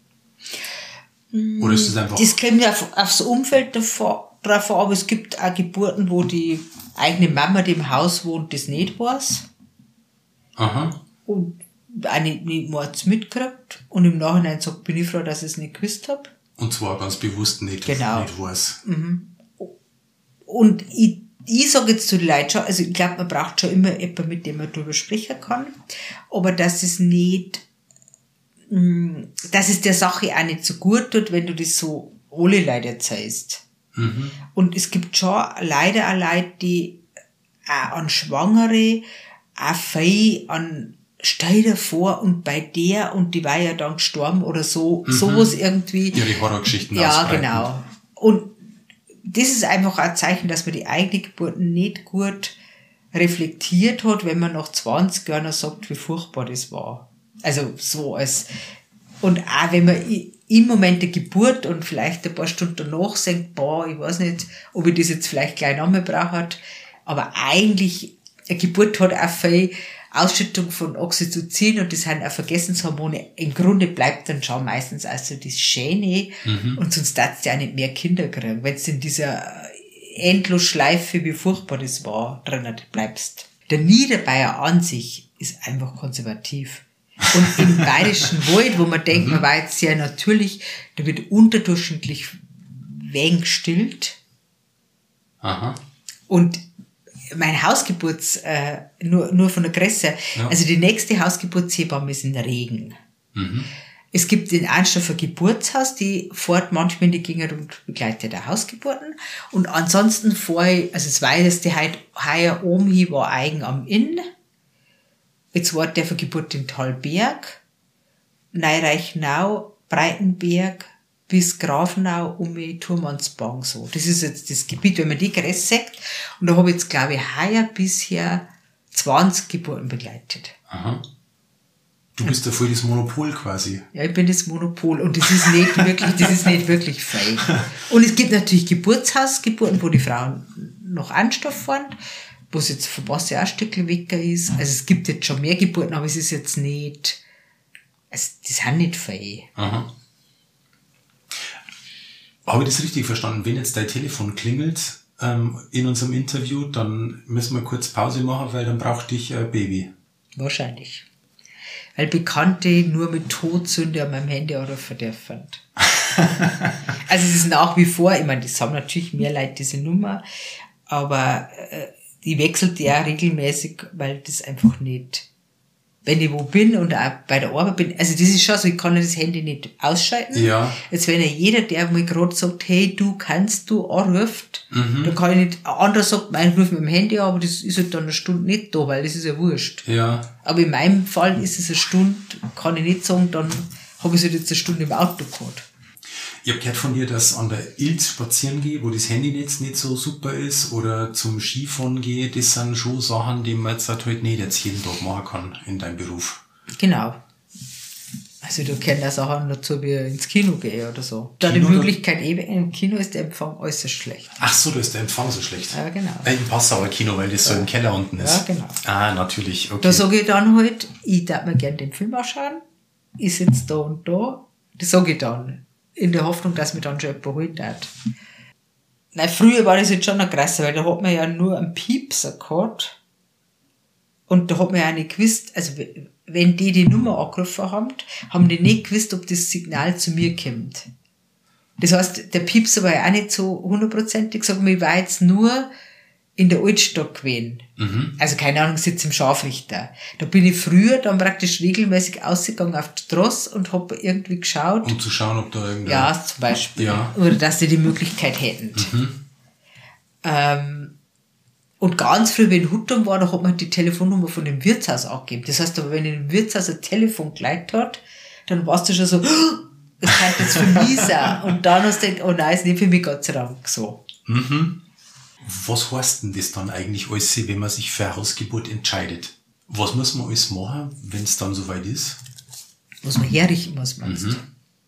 Oder ist das einfach... Das kommt ja auf, aufs Umfeld davor, drauf an, aber es gibt auch Geburten, wo die eigene Mama, die im Haus wohnt, das nicht weiß. Aha. Und auch nicht, nicht Mords mitkriegt. Und im Nachhinein sagt, bin ich froh, dass ich es nicht gewusst habe. Und zwar ganz bewusst nicht, genau. nicht weiß. Mhm. Und ich, ich sage jetzt zu den Leuten schon, also ich glaube, man braucht schon immer jemanden, mit dem man darüber sprechen kann. Aber dass es nicht, dass es der Sache auch nicht so gut tut, wenn du das so alle Leute erzählst. Mhm. Und es gibt schon leider auch Leute, die auch an Schwangere, auch viel an stell dir vor, und bei der, und die war ja dann gestorben oder so, mhm. sowas irgendwie. Ihre Horrorgeschichten Ja, ausbreiten. genau. Und das ist einfach ein Zeichen, dass man die eigene Geburt nicht gut reflektiert hat, wenn man nach zwanzig Jahren noch sagt, wie furchtbar das war. Also so als, und auch wenn man im Moment der Geburt und vielleicht ein paar Stunden danach sagt, boah, ich weiß nicht, ob ich das jetzt vielleicht gleich nochmal brauche, aber eigentlich, eine Geburt hat auch viel Ausschüttung von Oxytocin und das sind auch Vergessenshormone. Im Grunde bleibt dann schon meistens also das Schöne mhm. und sonst darfst du ja nicht mehr Kinder kriegen, wenn du in dieser Endlosschleife, wie furchtbar das war, drin bleibst. Der Niederbayer an sich ist einfach konservativ. Und im Bayerischen Wald, wo man denkt, man war jetzt sehr natürlich, da wird unterdurchschnittlich wenig gestillt. Aha. Und mein Hausgeburts, äh, nur, nur von der Größe, Ja. also die nächste Hausgeburtshebamme ist in Regen. Mhm. Es gibt in Anstorf ein Geburtshaus, die fährt manchmal in die Gegend und begleitet auch Hausgeburten. Und ansonsten vorher, also das weiteste heute, heuer oben hier war Eigen am Inn. Jetzt war der für Geburt in Thalberg, Neureichnau, Breitenberg bis Grafenau, um Turmansbang so. Das ist jetzt das Gebiet, wenn man die Grenze sagt. Und da habe ich jetzt, glaube ich, heuer bisher zwanzig Geburten begleitet. Aha. Du bist ja voll das Monopol quasi. Ja, ich bin das Monopol und das ist nicht wirklich, das ist nicht wirklich frei. Und es gibt natürlich Geburtshausgeburten, wo die Frauen noch Anstoff fahren, wo es jetzt von Basse auch ein Stückchen weg ist. Also es gibt jetzt schon mehr Geburten, aber es ist jetzt nicht, also die sind nicht frei. Aha. Habe ich das richtig verstanden? Wenn jetzt dein Telefon klingelt ähm, in unserem Interview, dann müssen wir kurz Pause machen, weil dann braucht dich ein Baby. Wahrscheinlich. Weil Bekannte nur mit Todsünde an meinem Handy anrufen dürfen. Also es ist nach wie vor, ich meine, das haben natürlich mehr Leute diese Nummer, aber äh, die wechselt ja regelmäßig, weil das einfach nicht, wenn ich wo bin und auch bei der Arbeit bin, also das ist schon so, ich kann ja das Handy nicht ausschalten. Ja. Jetzt wenn ja jeder, der mir gerade sagt, hey, du kannst du anruft, Mhm. dann kann ich nicht, ein anderer sagt, mein, ich rufe mit dem Handy an, aber das ist halt dann eine Stunde nicht da, weil das ist ja wurscht. Ja. Aber in meinem Fall ist es eine Stunde, kann ich nicht sagen, dann habe ich es halt jetzt eine Stunde im Auto gehabt. Ich habe gehört von dir, dass an der Ilz spazieren gehe, wo das Handynetz nicht so super ist, oder zum Skifahren gehe, das sind schon Sachen, die man jetzt halt nicht jetzt jeden Tag machen kann in deinem Beruf. Genau. Also du kennst auch Sachen dazu, wie ins Kino gehe oder so. Da die Kino, Möglichkeit eben, im Kino ist der Empfang äußerst schlecht. Ach so, da ist der Empfang so schlecht. Ja, genau. Äh, Im Passauer Kino, weil das so im Keller unten ist. Ja, genau. Ah, natürlich, okay. Da sage ich dann halt, ich darf mir gerne den Film anschauen, ich sitze da und da, das sage ich dann, in der Hoffnung, dass mich dann schon jemand holen darf. Nein, früher war das jetzt schon noch krasser, weil da hat man ja nur einen Piepser gehabt und da hat man ja auch nicht gewusst, also wenn die die Nummer angerufen haben, haben die nicht gewusst, ob das Signal zu mir kommt. Das heißt, der Piepser war ja auch nicht so hundertprozentig, sag mal, ich war jetzt nur in der Altstadt gewesen. Mhm. Also keine Ahnung, sitze im Scharfrichter. Da bin ich früher dann praktisch regelmäßig ausgegangen auf die Straße und habe irgendwie geschaut. Um zu schauen, ob da irgendein... Ja, zum Beispiel. Ja. Oder dass die die Möglichkeit hätten. Mhm. Ähm, und ganz früh, wenn Huttung war, da hat man die Telefonnummer von dem Wirtshaus angegeben. Das heißt aber, wenn in dem Wirtshaus ein Telefon geleitet hat, dann warst du schon so, das kann jetzt für mich sein. Und dann hast du gedacht, oh nein, ist nicht für mich, Gott sei Dank, so. Mhm. Was heißt denn das dann eigentlich alles, wenn man sich für eine Hausgeburt entscheidet? Was muss man alles machen, wenn es dann soweit ist? Was man herrichten muss, meinst Mhm. du?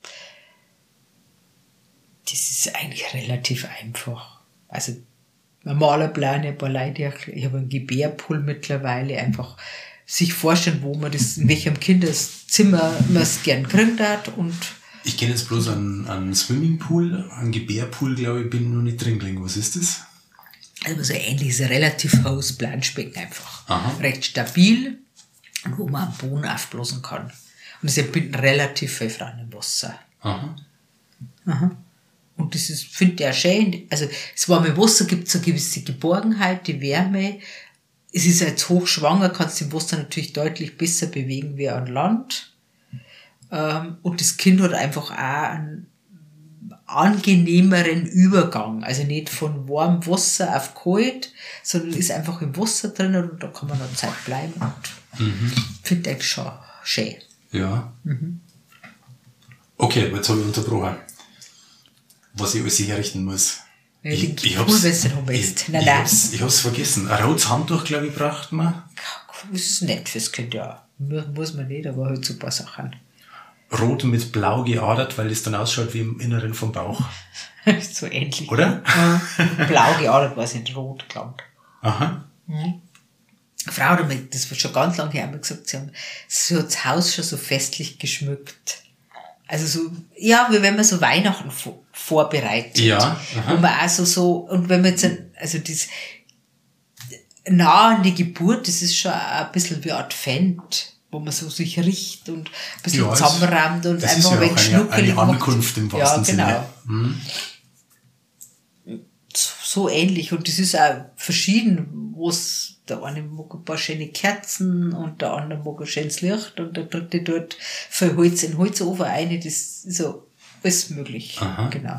Das ist eigentlich relativ einfach. Also, normaler Plan, ein paar Leute, ich habe einen Gebärpool mittlerweile, einfach sich vorstellen, wo man das, in welchem Kinderzimmer man es gern kriegen hat und Ich kenne jetzt bloß einen, einen Swimmingpool, einen Gebärpool, glaube ich, bin noch nicht drin gelegen. Was ist das? also so ähnlich, ist ein relativ hohes Planschbecken einfach. Aha. Recht stabil und wo man am Boden aufblasen kann. Und es binden relativ viele Frauen im Wasser. Aha. Und das ist, finde ich auch schön. Also, das warme Wasser gibt so eine gewisse Geborgenheit, die Wärme. Es ist jetzt hochschwanger, kannst du im Wasser natürlich deutlich besser bewegen wie an Land. Ähm, Und das Kind hat einfach auch einen angenehmeren Übergang. Also nicht von warmem Wasser auf kalt, sondern ist einfach im Wasser drinnen und da kann man noch Zeit bleiben. Und finde ich schon schön. Ja. Okay, jetzt habe ich unterbrochen. Was ich alles herrichten muss. Ja, ich, den ich Pool hab's, willst du noch ich, willst. ich, Nein, nein. hab's, ich hab's vergessen. Ein rotes Handtuch, glaube ich, braucht man. Das ist nett fürs Kind, ja. Muss man nicht, aber halt super Sachen. Rot mit blau geadert, weil es dann ausschaut wie im Inneren vom Bauch. So ähnlich. Oder? Ja. Blau geadert war es nicht rot, glaubt. Aha. Frau hat mir, das war schon ganz lange her, haben wir gesagt, sie haben so das Haus schon so festlich geschmückt. Also so, ja, wie wenn man so Weihnachten vor, vorbereitet. Ja, aha. Und man auch so, so, und wenn man jetzt, ein, also das, nah an die Geburt, das ist schon ein bisschen wie Advent, wo man so sich riecht und ein bisschen Ja, es- zusammenrammt und es ist einfach ja ein wenig auch eine- schnuckelig eine macht. Ankunft im wahrsten ja, genau. Sinne. Mhm. So, so ähnlich. Und das ist auch verschieden, wo es, der eine mag ein paar schöne Kerzen und der andere mag ein schönes Licht und der dritte dort für Holz in den Holzofen rein. Das ist so alles möglich. Aha. Genau.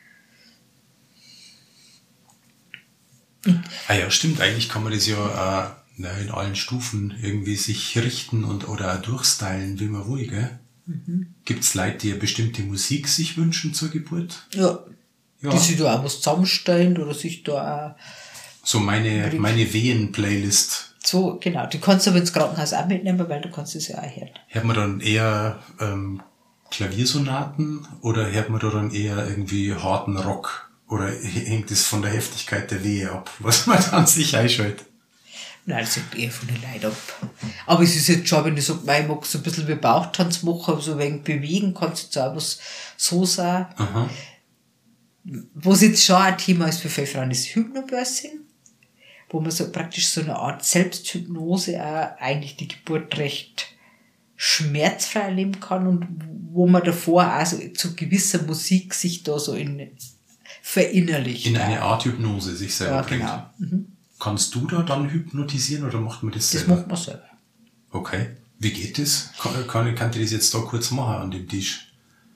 Ah ja, stimmt. Eigentlich kann man das ja äh, na, in allen Stufen irgendwie sich richten und oder auch durchstylen, wie man will, gell? Mhm. Gibt es Leute, die eine bestimmte Musik sich wünschen zur Geburt? Ja. Ja. Die sich da auch was zusammenstellen oder sich da auch... So meine, meine Wehen-Playlist. So, genau. Die kannst du aber ins Krankenhaus auch mitnehmen, weil du kannst es ja auch hören. Hört man dann eher ähm, Klaviersonaten oder hört man da dann eher irgendwie harten Rock? Oder hängt es von der Heftigkeit der Wehe ab, was man dann sich einschaltet? Nein, das hängt eher von den Leuten ab. Aber es ist jetzt schon, wenn ich sage, ich mag so ein bisschen wie Bauchtanz machen, so ein wenig bewegen, kannst du jetzt auch was so sein. Aha. Was jetzt schon ein Thema ist für viele Frauen, ist Hypnobirthing, wo man so praktisch so eine Art Selbsthypnose auch eigentlich die Geburt recht schmerzfrei erleben kann und wo man davor auch so zu gewisser Musik sich da so in verinnerlicht. In eine Art Hypnose sich selber ja, bringt. Genau. Mhm. Kannst du da dann hypnotisieren oder macht man das Das selber? macht man selber. Okay. Wie geht das? Kann, kann, kann ich das jetzt da kurz machen an dem Tisch?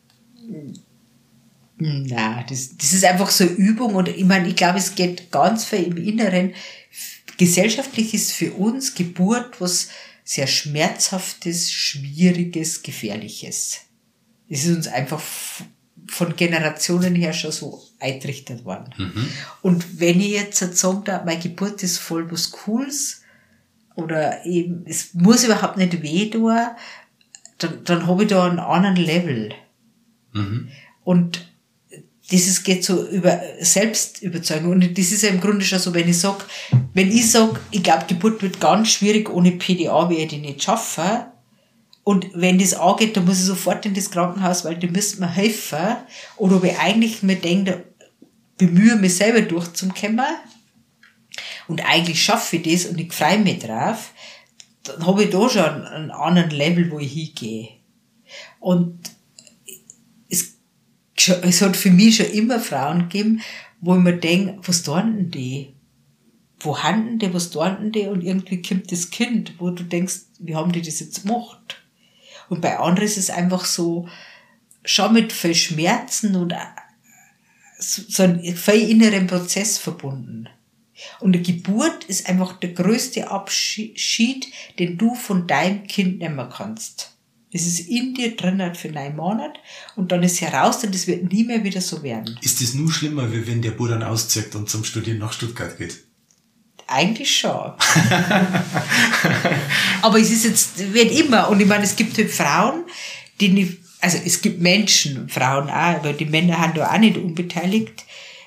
Nein, das, das ist einfach so eine Übung und ich meine, ich glaube, es geht ganz viel im Inneren. Gesellschaftlich ist für uns Geburt was sehr Schmerzhaftes, Schwieriges, Gefährliches. Es ist uns einfach von Generationen her schon so eintrichtert worden. Mhm. Und wenn ich jetzt sagen darf, meine Geburt ist voll was Cooles oder eben, es muss überhaupt nicht weh tun, dann, dann habe ich da einen anderen Level. Mhm. Und dieses geht so über Selbstüberzeugung. Und das ist ja im Grunde schon so, wenn ich sage, wenn ich sage, ich glaube, Geburt wird ganz schwierig, ohne P D A werde ich die nicht schaffen. Und wenn das angeht, dann muss ich sofort in das Krankenhaus, weil die müssen mir helfen. Oder ob ich eigentlich mir denke, bemühe mich selber durchzukommen. Und eigentlich schaffe ich das und ich freue mich drauf. Dann habe ich da schon einen anderen Level, wo ich hingehe. Und es, es hat für mich schon immer Frauen gegeben, wo ich mir denke, was tun denn die? Wo handeln die, was tun die? Und irgendwie kommt das Kind, wo du denkst, wie haben die das jetzt gemacht? Und bei anderen ist es einfach so, schon mit viel Schmerzen und so einem viel inneren Prozess verbunden. Und die Geburt ist einfach der größte Abschied, den du von deinem Kind nehmen kannst. Es ist in dir drin für neun Monate und dann ist heraus und es wird nie mehr wieder so werden. Ist das nur schlimmer, wie wenn der Bub dann auszieht und zum Studieren nach Stuttgart geht? Eigentlich schon. Aber es ist jetzt, wird immer. Und ich meine, es gibt halt Frauen, die nicht, also es gibt Menschen, Frauen auch, aber die Männer haben da auch nicht unbeteiligt,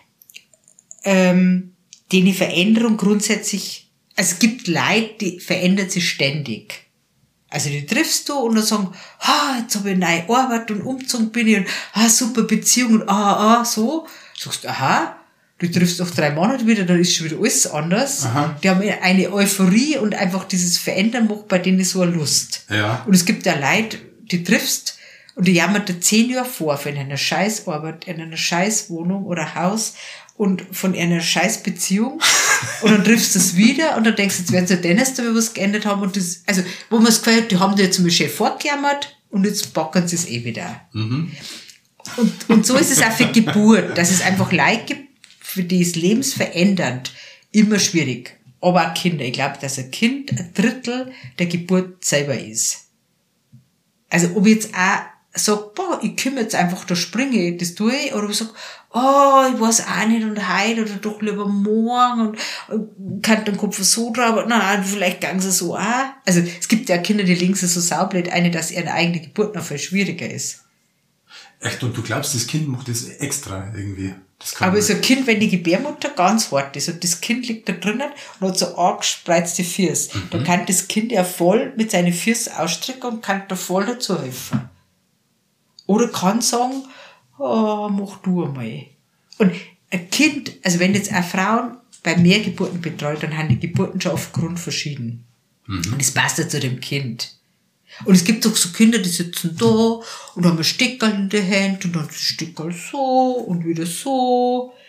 ähm, die eine Veränderung grundsätzlich, also es gibt Leute, die verändern sich ständig. Also die triffst du und dann sagen, ah, jetzt habe ich eine neue Arbeit und umgezogen bin ich und ah, super Beziehung und ah, ah, so. Du sagst, aha, du triffst doch drei Monate wieder, dann ist schon wieder alles anders. Aha. Die haben eine Euphorie und einfach dieses Verändern macht bei denen so eine Lust. Ja. Und es gibt ja Leute, die triffst und die jammern dir zehn Jahre vor von einer Scheißarbeit, in einer Scheißwohnung oder Haus und von einer Scheißbeziehung. Und dann triffst du es wieder und dann denkst du, jetzt werden sie Dennis da was geändert haben und das, also, wo man es gehört, die haben dir zum Beispiel vorgejammert und jetzt packen sie es eh wieder. Mhm. Und, und so ist es auch für Geburt, dass es einfach Leute gibt, für die ist lebensverändernd immer schwierig. Aber auch Kinder. Ich glaube, dass ein Kind ein Drittel der Geburt selber ist. Also, ob ich jetzt auch sage, boah, ich komme jetzt einfach, da springe ich, das tue ich, oder ob ich sage, oh, ich weiß auch nicht und heute oder doch lieber morgen und kann den Kopf so drauf, aber nein, vielleicht gehen sie so auch. Also, es gibt ja Kinder, die legen sich so saublöd ein, dass ihre eigene Geburt noch viel schwieriger ist. Echt? Und du glaubst, das Kind macht das extra irgendwie? Das kann aber so ein Kind, wenn die Gebärmutter ganz hart ist und das Kind liegt da drinnen und hat so angespreizte Füße, mhm. dann kann das Kind ja voll mit seinen Füßen ausstrecken und kann da voll dazu helfen. Oder kann sagen, oh, mach du einmal. Und ein Kind, also wenn jetzt auch Frauen bei mehr Geburten betreut, dann haben die Geburten schon aufgrund verschieden. Mhm. Und das passt ja zu dem Kind. Und es gibt auch so Kinder, die sitzen da und haben ein Stickerl in der Hand und dann das Stickerl so und wieder so.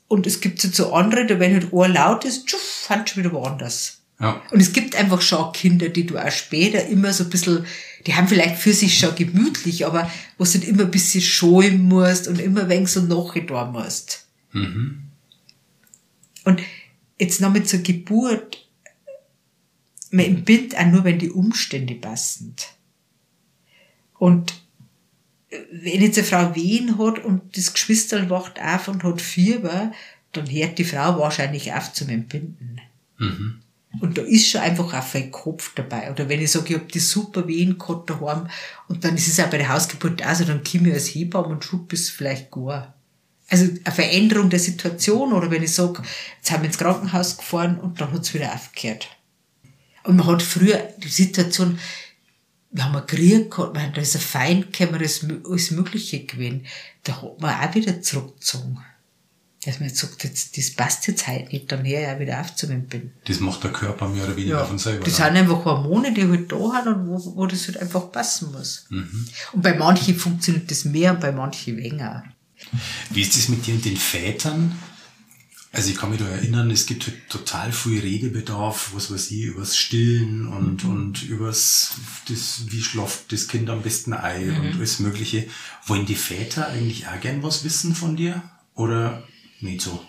Und es gibt so andere, da wenn halt ein laut ist, tschuff, fand schon wieder woanders. Ja. Und es gibt einfach schon Kinder, die du auch später immer so ein bisschen, die haben vielleicht für sich schon gemütlich, aber wo du halt immer ein bisschen schäumen musst und immer ein wenig so nachgetan musst. Mhm. Und jetzt noch mit zur Geburt, man entbindet auch nur, wenn die Umstände passen. Und wenn jetzt eine Frau Wehen hat und das Geschwisterl wacht auf und hat Fieber, dann hört die Frau wahrscheinlich auf zum Entbinden. Mhm. Und da ist schon einfach auch viel Kopf dabei. Oder wenn ich sage, ich habe die super Wehen gehabt daheim und dann ist es auch bei der Hausgeburt auch so, dann komme ich als Hebamme und schub es vielleicht gar. Also eine Veränderung der Situation, oder wenn ich sage, jetzt haben wir ins Krankenhaus gefahren und dann hat es wieder aufgehört. Und man hat früher die Situation, wir haben einen Krieg gehabt, man, da ist ein Feind gekommen, da ist alles Mögliche gewesen. Da hat man auch wieder zurückgezogen. Dass man jetzt sagt, jetzt, das passt jetzt halt nicht, dann höre ich auch wieder auf zum Entbinden. Das macht der Körper mehr oder weniger Ja, von selber. das dann. sind einfach Hormone, die halt da haben und wo, wo das halt einfach passen muss. Mhm. Und bei manchen funktioniert das mehr und bei manchen weniger. Wie ist das mit dir und den Vätern? Also ich kann mich da erinnern, es gibt halt total viel Redebedarf, was weiß ich, übers Stillen und, mhm. und übers, das, wie schläft das Kind am besten ein mhm. und alles Mögliche. Wollen die Väter eigentlich auch gern was wissen von dir? Oder nicht so?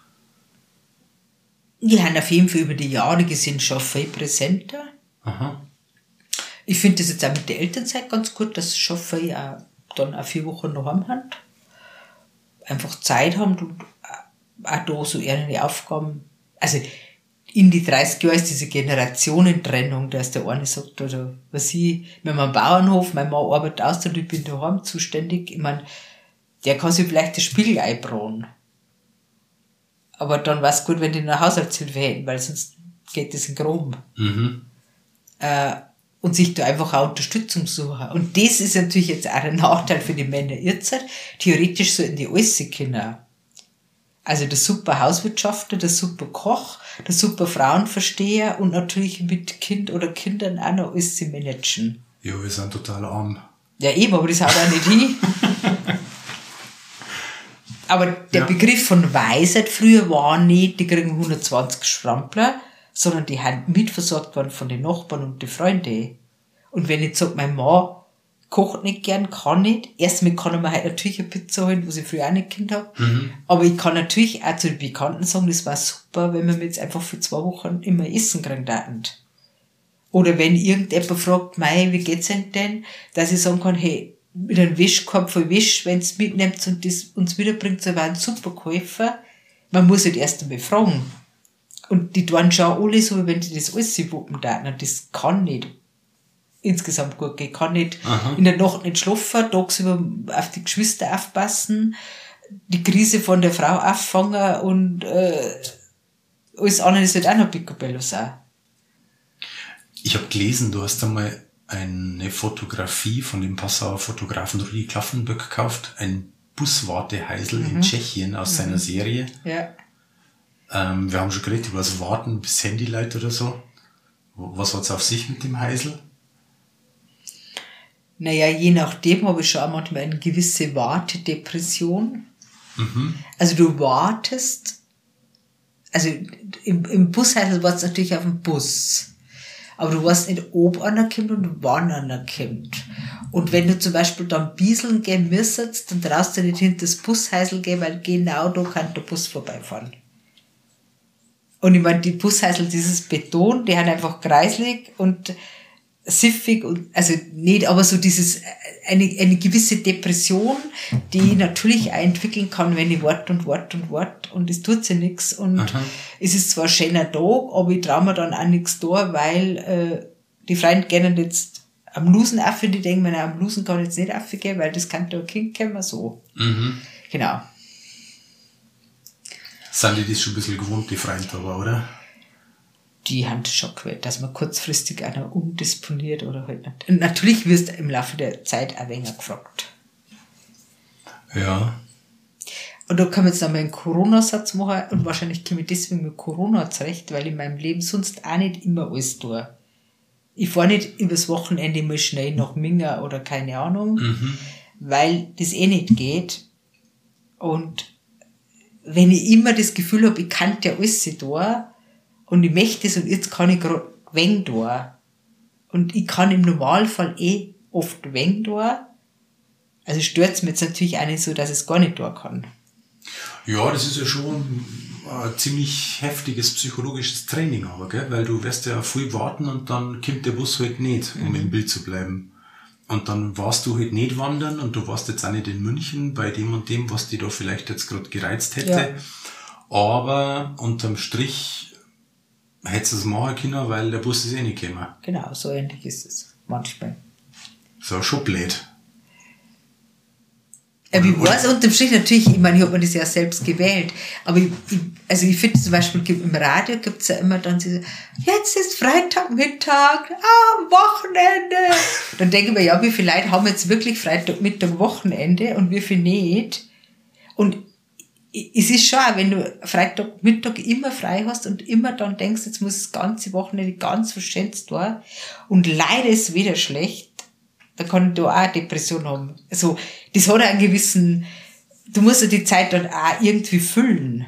Die haben auf jeden Fall über die Jahre gesehen schon viel präsenter. Aha. Ich finde das jetzt auch mit der Elternzeit ganz gut, dass sie schon viel auch dann auch vier Wochen daheim haben. Einfach Zeit haben und auch da so ihre Aufgaben, also in die dreißig Jahre ist diese Generationentrennung, dass der eine sagt, oder was ich, wir haben einen Bauernhof, mein Mann arbeitet aus und ich bin daheim zuständig. Ich meine, der kann sich vielleicht das Spiegel einbrauen. Aber dann war es gut, wenn die eine Haushaltshilfe hätten, weil sonst geht das in Groben. Mhm. Äh, und sich da einfach auch Unterstützung suchen. Und das ist natürlich jetzt auch ein Nachteil für die Männer jetzt. Theoretisch sollten die alles können. Also der super Hauswirtschafter, der super Koch, der super Frauenversteher und natürlich mit Kind oder Kindern auch noch alles zu managen. Ja, wir sind total arm. Ja eben, aber das haut auch nicht hin. Aber der ja. Begriff von Weisheit früher war nicht, die kriegen hundertzwanzig Schrampler, sondern die haben mitversorgt worden von den Nachbarn und den Freunden. Und wenn ich sage, mein Mann kocht nicht gern, kann nicht. Erstmal kann er mir halt natürlich eine Pizza holen, was ich früher auch nicht gekannt habe. Mhm. Aber ich kann natürlich auch zu den Bekannten sagen, das war super, wenn wir mir jetzt einfach für zwei Wochen immer Essen kriegen würden. Oder wenn irgendjemand fragt, Mei, wie geht's denn denn? Dass ich sagen kann, hey, mit einem Wäschkorb voll Wäsch, wenn es mitnimmt und das uns wiederbringt, so war ein super Käufer. Man muss halt erst einmal fragen. Und die tun schon alle so, wenn die das alles wuppen tun. Und das kann nicht insgesamt gut gehen. Ich kann nicht Aha. in der Nacht nicht schlafen, tagsüber auf die Geschwister aufpassen, die Krise von der Frau auffangen und äh, alles andere ist halt auch noch Picobello sein. Ich habe gelesen, du hast einmal eine Fotografie von dem Passauer Fotografen Rudi Klaffenböck gekauft, ein Buswarteheisel mhm. in Tschechien aus mhm. seiner Serie. Ja. Ähm, wir haben schon geredet über das Warten bis Handyleit oder so. Was hat's auf sich mit dem Heisel? Naja, je nachdem habe ich schon auch manchmal eine gewisse Wartedepression. Mhm. Also du wartest, also im, im Busheisel wartest du natürlich auf den Bus. Aber du weißt nicht, ob einer kommt und wann einer kommt. Und wenn du zum Beispiel dann bieseln gehen müsstest, dann traust du nicht hinter das Busheisel gehen, weil genau da kann der Bus vorbeifahren. Und ich meine, die Busheisel, dieses Beton, die haben einfach kreislig und siffig und, also nicht, aber so dieses, eine, eine gewisse Depression, die ich natürlich auch entwickeln kann, wenn ich warte und warte und warte und es tut sich nichts und Aha. es ist zwar ein schöner Tag, aber ich traue mir dann auch nichts da, weil äh, die Freunde gerne jetzt am Lusen auf, die denken, wenn er am Lusen kann jetzt nicht aufgehen, weil das kann da ein Kind kommen, so. Mhm. Genau. Sind die das schon ein bisschen gewohnt, die Freunde aber, oder? Die haben das schon gewählt, dass man kurzfristig einer umdisponiert oder halt nicht. Und natürlich wirst du im Laufe der Zeit auch weniger gefragt. Ja. Und da kann man jetzt nochmal einen Corona-Satz machen und wahrscheinlich komme ich deswegen mit Corona zurecht, weil in meinem Leben sonst auch nicht immer alles tue. Ich fahre nicht übers Wochenende mal schnell nach Minga oder keine Ahnung, mhm. weil das eh nicht geht. Und wenn ich immer das Gefühl habe, ich kann ja alles da und ich möchte es und jetzt kann ich gerade wenig da. Und ich kann im Normalfall eh oft wenig da. Also stört es mir jetzt natürlich auch nicht so, dass ich es gar nicht da kann. Ja, das ist ja schon ein ziemlich heftiges psychologisches Training, aber, gell? Weil du wirst ja viel warten und dann kommt der Bus halt nicht, um mhm. im Bild zu bleiben. Und dann warst du halt nicht wandern und du warst jetzt auch nicht in München bei dem und dem, was dich da vielleicht jetzt gerade gereizt hätte. Ja. Aber unterm Strich hättest du es machen können, weil der Bus ist eh nicht gekommen. Genau, so ähnlich ist es manchmal. So, schon blöd. Aber ich weiß unterm Strich natürlich, ich meine, ich habe mir das ja selbst gewählt, aber ich, ich, also ich finde zum Beispiel im Radio gibt es ja immer dann diese, jetzt ist Freitagmittag, ah, Wochenende. Dann denke ich mir, ja, wie viele Leute haben jetzt wirklich Freitagmittag Wochenende und wie viele nicht? Und es ist schon auch, wenn du Freitagmittag immer frei hast und immer dann denkst, jetzt muss das ganze Wochenende ganz verschätzt da und leider ist wieder schlecht, da kann ich da auch eine Depression haben. Also, das hat einen gewissen, du musst ja die Zeit dann auch irgendwie füllen.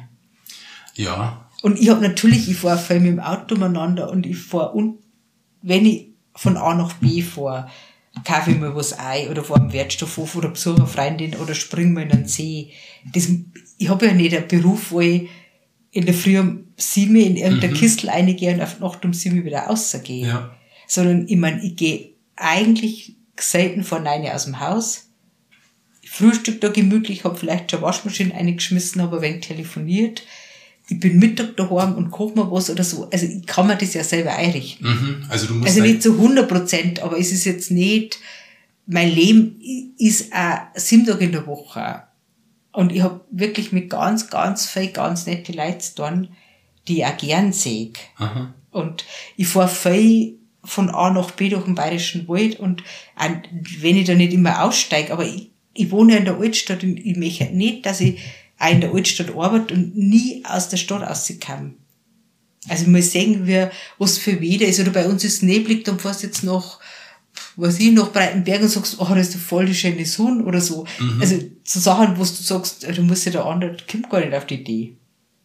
Ja. Und ich habe natürlich, ich fahre viel mit dem Auto umeinander und ich fahre, und wenn ich von A nach B fahre, kaufe ich mir was ein oder fahre am Wertstoffhof oder besuche eine Freundin oder springe mal in den See. Das, ich habe ja nicht einen Beruf, wo ich in der Früh um sieben in irgendeine mhm. Kistel reingehe und auf die Nacht um sieben wieder rausgehe. Ja. Sondern, ich meine, ich gehe eigentlich selten vor neun aus dem Haus. Ich frühstück da gemütlich, habe vielleicht schon Waschmaschine eingeschmissen, habe ein wenig telefoniert. Ich bin Mittag daheim und koche mir was oder so. Also ich kann mir das ja selber einrichten. Mhm. Also, du musst also nicht zu hundert Prozent, aber es ist jetzt nicht, mein Leben ist auch sieben Tage in der Woche. Und ich habe wirklich mit ganz, ganz viel, ganz nette Leute zu tun, die ich auch gern sehe. Aha. Und ich fahre viel von A nach B durch den Bayerischen Wald und wenn ich da nicht immer aussteige, aber ich, ich wohne ja in der Altstadt und ich möchte nicht, dass ich auch in der Altstadt arbeite und nie aus der Stadt rauskomme. Also ich muss sehen, wie, was für Wetter ist. Oder bei uns ist neblig, dann fährst du jetzt nach, was ich, nach Breitenberg und sagst, oh, das ist voll die schöne Sonne oder so. Mhm. Also so Sachen, wo du sagst, du musst ja der andere, kommt gar nicht auf die Idee.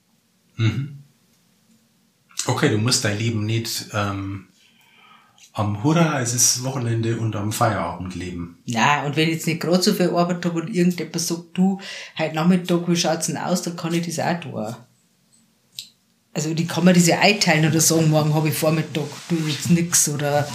Mhm. Okay, du musst dein Leben nicht ähm am Hurra, es ist Wochenende und am Feierabend leben. Nein, und wenn ich jetzt nicht gerade so viel Arbeit habe und irgendjemand sagt, du, heute Nachmittag, wie schaut's denn aus, dann kann ich das auch tun. Also, die kann man das ja einteilen oder sagen, morgen habe ich Vormittag, du jetzt nix oder.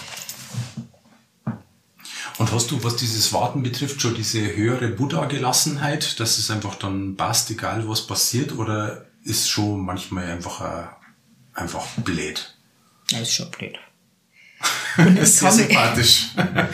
Und hast du, was dieses Warten betrifft, schon diese höhere Buddha-Gelassenheit, dass es einfach dann passt, egal was passiert, oder ist schon manchmal einfach, äh, einfach blöd? Ja, ist schon blöd. Und das ist sehr sympathisch.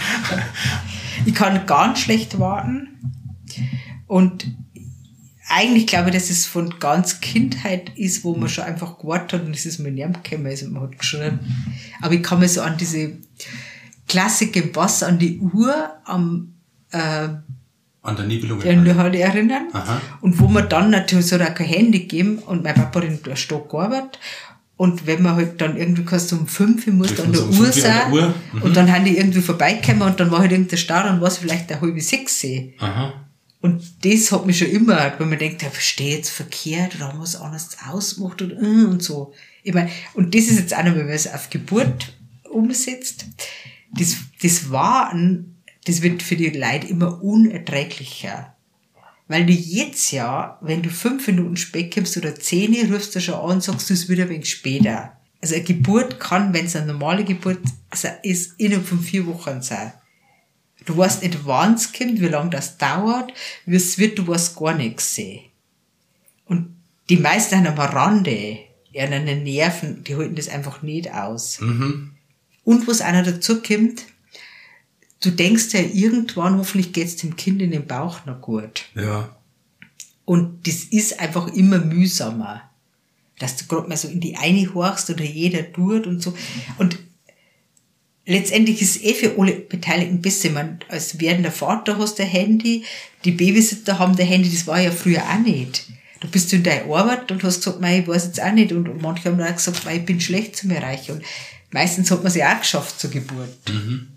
Ich kann ganz schlecht warten. Und eigentlich glaube ich, dass es von ganz Kindheit ist, wo man schon einfach gewartet hat und es ist mir nicht gekommen, also man hat geschrieben. Aber ich kann mich so an diese Klassik im Wasser, an die Uhr am äh, an der Nibelung erinnern. Aha. Und wo man dann natürlich so kein Handy gegeben und mein Papa hat in der Stadt gearbeitet. Und wenn man halt dann irgendwie kannst, um fünf Uhr musst du an der um Uhr sein. Uhr. Mhm. Und dann haben die irgendwie vorbeigekommen und dann war halt irgendein Stau, dann war es vielleicht eine halbe sechs. Aha. Und das hat mich schon immer, wenn man denkt, ja, verstehe jetzt verkehrt oder haben wir was anderes ausgemacht und, und so. Ich meine, und das ist jetzt auch noch, wenn man es auf Geburt umsetzt. Das, das Warten, das wird für die Leute immer unerträglicher. Weil du jetzt ja, wenn du fünf Minuten spät kommst oder zehn, rufst du schon an und sagst, du es wieder ein wenig später. Also eine Geburt kann, wenn es eine normale Geburt ist, innerhalb von vier Wochen sein. Du weißt nicht, wann es kommt, wie lange das dauert, wie es wird, du weißt gar nichts sehen. Und die meisten haben am Rande, ja, an den Nerven, die halten das einfach nicht aus. Mhm. Und was einer dazu kommt, du denkst ja irgendwann, hoffentlich geht's dem Kind in den Bauch noch gut. Ja. Und das ist einfach immer mühsamer. Dass du gerade mal so in die eine horchst oder jeder tut und so. Und letztendlich ist es eh für alle Beteiligten besser. Man, als werdender Vater hast du ein Handy, die Babysitter haben ein Handy, das war ja früher auch nicht. Da bist du in deiner Arbeit und hast gesagt, ich weiß jetzt auch nicht. Und, und manche haben dann auch gesagt, ich bin schlecht zum Erreichen. Und meistens hat man es ja auch geschafft zur Geburt. Mhm.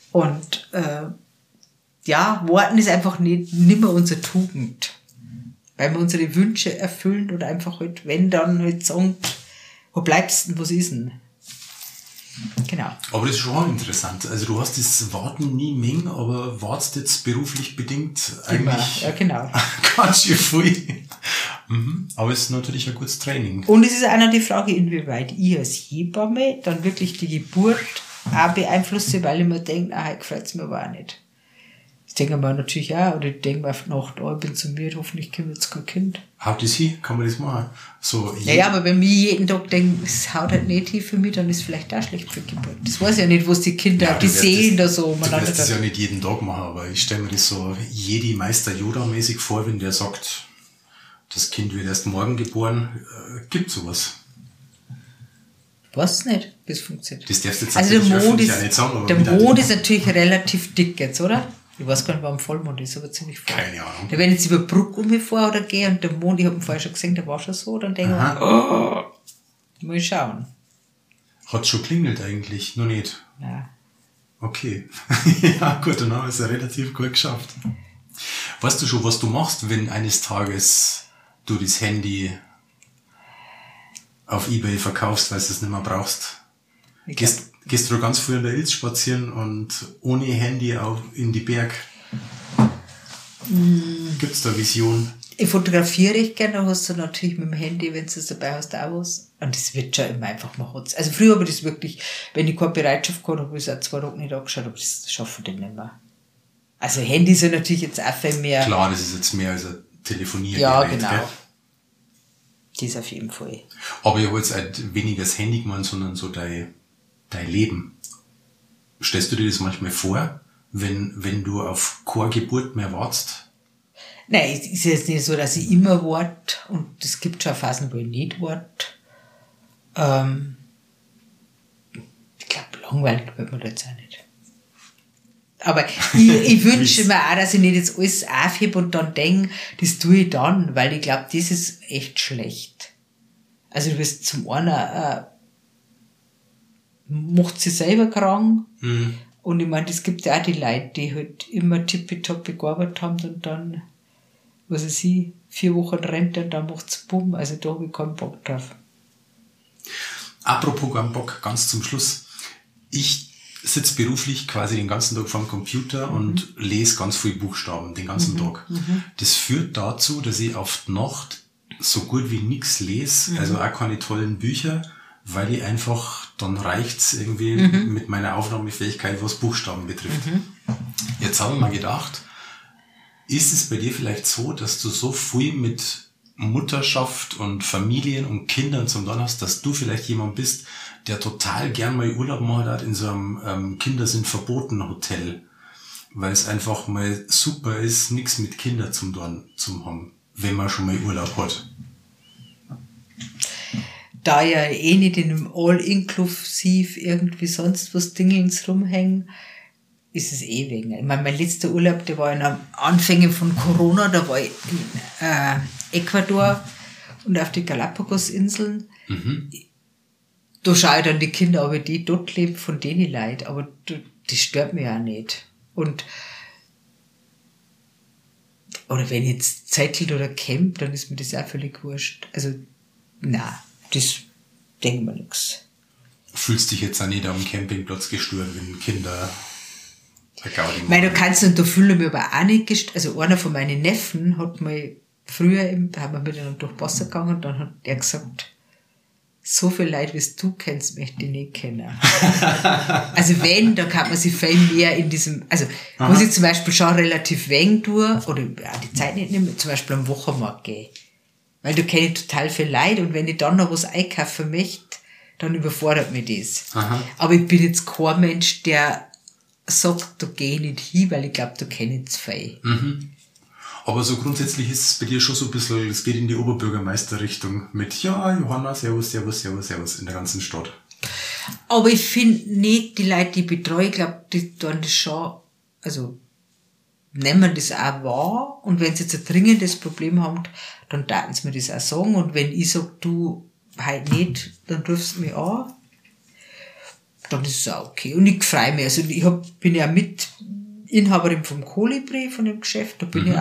Und äh, ja, Warten ist einfach nicht, nicht mehr unsere Tugend. weil wir unsere Wünsche erfüllen oder einfach halt, wenn dann halt sagen, wo bleibst du denn, was ist denn? Genau. Aber das ist schon interessant. Also du hast das Warten nie mengen, aber wartest jetzt beruflich bedingt Immer. eigentlich Ja, genau. ganz schön viel. Mhm. Aber es ist natürlich ein gutes Training. Und es ist auch noch die Frage, inwieweit ich als Hebamme dann wirklich die Geburt auch beeinflusse, weil ich mir denke, ah, heute freut es mir aber auch nicht. Das denken wir natürlich auch, oder ich denke mir auf die Nacht, oh, ich bin zu mir, hoffentlich kommt jetzt kein Kind. Haut das hin? Kann man das machen? So, Naja, aber wenn wir jeden Tag denken, es haut halt nicht hin für mich, dann ist es vielleicht auch schlecht für die Geburt. Das weiß ich ja nicht, was die Kinder, Ja, die du wirst sehen das, da so. Du wirst das ja nicht jeden Tag machen, aber ich stelle mir das so Jedi-Meister Yoda-mäßig vor, wenn der sagt, das Kind wird erst morgen geboren, äh, gibt sowas. Weiß nicht, wie es funktioniert. Das darfst du jetzt Also der natürlich Mond öffentlich ist, auch nicht sagen, aber der mit Mond einem- ist natürlich relativ dick jetzt, oder? Ich weiß gar nicht, wann Vollmond ist, aber ziemlich voll. Keine Ahnung. Da wenn ich jetzt über Bruck um mich vor oder gehe und der Mond, ich habe ihn vorher schon gesehen, der war schon so, dann denke ich, oh, muss ich schauen. Hat schon klingelt eigentlich, noch nicht. Ja. Okay. Ja, gut, dann haben wir es ja relativ gut geschafft. Weißt du schon, was du machst, wenn eines Tages du das Handy auf eBay verkaufst, weil du es nicht mehr brauchst? Ich glaub, Gehst, gehst du ganz früh in der Ilz spazieren und ohne Handy auf in die Berg? Mm. Gibt's da Vision? ich fotografiere recht gerne, dann hast du natürlich mit dem Handy, wenn du es dabei hast, auch was. Und das wird schon immer einfach mal hat's. Also früher habe ich das wirklich, wenn ich keine Bereitschaft gehabt habe, habe ich es auch zwei Tage nicht angeschaut, aber das schaffe ich nicht mehr. Also Handy ist ja natürlich jetzt auch viel mehr. Klar, das ist jetzt mehr als ein Telefoniergerät. Ja, genau. Gell? Das auf jeden Fall. Aber ich habe jetzt halt weniger das Handy gemeint, sondern so dein, dein Leben. Stellst du dir das manchmal vor, wenn, wenn du auf keine Geburt mehr wartest? Nein, es ist jetzt nicht so, dass ich immer warte und es gibt schon Phasen, wo ich nicht warte. Ähm, ich glaube, langweilig wird mir das jetzt auch nicht. Aber ich, ich wünsche mir auch, dass ich nicht jetzt alles aufhebe und dann denke, das tue ich dann, weil ich glaube, das ist echt schlecht. Also du wirst zum einen, äh, macht sie selber krank. Mhm. Und ich meine, es gibt ja auch die Leute, die halt immer tippitoppi gearbeitet haben und dann, was weiß ich, vier Wochen Rente und dann macht's bumm. Also da habe ich keinen Bock drauf. Apropos keinen Bock, ganz zum Schluss. Ich sitze beruflich quasi den ganzen Tag vor dem Computer mhm. und lese ganz viele Buchstaben den ganzen mhm. Tag. Mhm. Das führt dazu, dass ich auf die Nacht so gut wie nichts lese, mhm. also auch keine tollen Bücher, weil ich einfach, dann reicht's irgendwie mhm. mit meiner Aufnahmefähigkeit, was Buchstaben betrifft. Mhm. Jetzt habe ich mir gedacht, ist es bei dir vielleicht so, dass du so viel mit Mutterschaft und Familien und Kindern zum Tun hast, dass du vielleicht jemand bist, der total gern mal Urlaub macht hat in so einem ähm, Kinder sind verboten Hotel, weil es einfach mal super ist, nichts mit Kindern zum Tun zu haben, wenn man schon mal Urlaub hat. Da ja eh nicht in einem All-Inclusive irgendwie sonst was Dingelns rumhängen, ist es eh wegen. Ich meine, mein letzter Urlaub, der war in den Anfängen von Corona, da war ich in äh, Ecuador und auf die Galapagos-Inseln. Mhm. Da schaue ich dann die Kinder, aber die dort leben, von denen leid, aber das stört mich auch nicht. Und oder wenn ich jetzt zettelt oder camp, dann ist mir das auch völlig wurscht. Also, nein, das denkt mir nichts. Fühlst dich jetzt auch nicht am Campingplatz gestört, wenn Kinder eine Gaudi machen? Nein, du kannst und da fühle ich mich aber auch nicht gestört. Also einer von meinen Neffen hat mal früher, eben, haben wir miteinander durch Wasser gegangen und dann hat er gesagt, so viel Leute, wie du kennst, möchte ich nicht kennen. Also wenn, da kann man sich viel mehr in diesem, also Aha. muss ich zum Beispiel schon relativ wenig tun, oder auch die Zeit nicht nehmen, zum Beispiel am Wochenmarkt gehen. Weil da kenne ich total viel Leute und wenn ich dann noch was einkaufen möchte, dann überfordert mich das. Aha. Aber ich bin jetzt kein Mensch, der sagt, da gehe ich nicht hin, weil ich glaube, da kenne ich zu viel. Mhm. Aber so grundsätzlich ist es bei dir schon so ein bisschen, es geht in die Oberbürgermeisterrichtung mit, ja, Johanna, servus, servus, servus, servus in der ganzen Stadt. Aber ich finde nicht, die Leute, die ich betreue, ich glaube, die tun das schon, also nehmen das auch wahr und wenn sie jetzt ein dringendes Problem haben, dann daten sie mir das auch sagen und wenn ich sage, du, heute nicht, dann rufst du mich an, dann ist es auch okay. Und ich freue mich, also ich hab, bin ja mit Inhaberin vom Kolibri, von dem Geschäft, da bin mhm. ich auch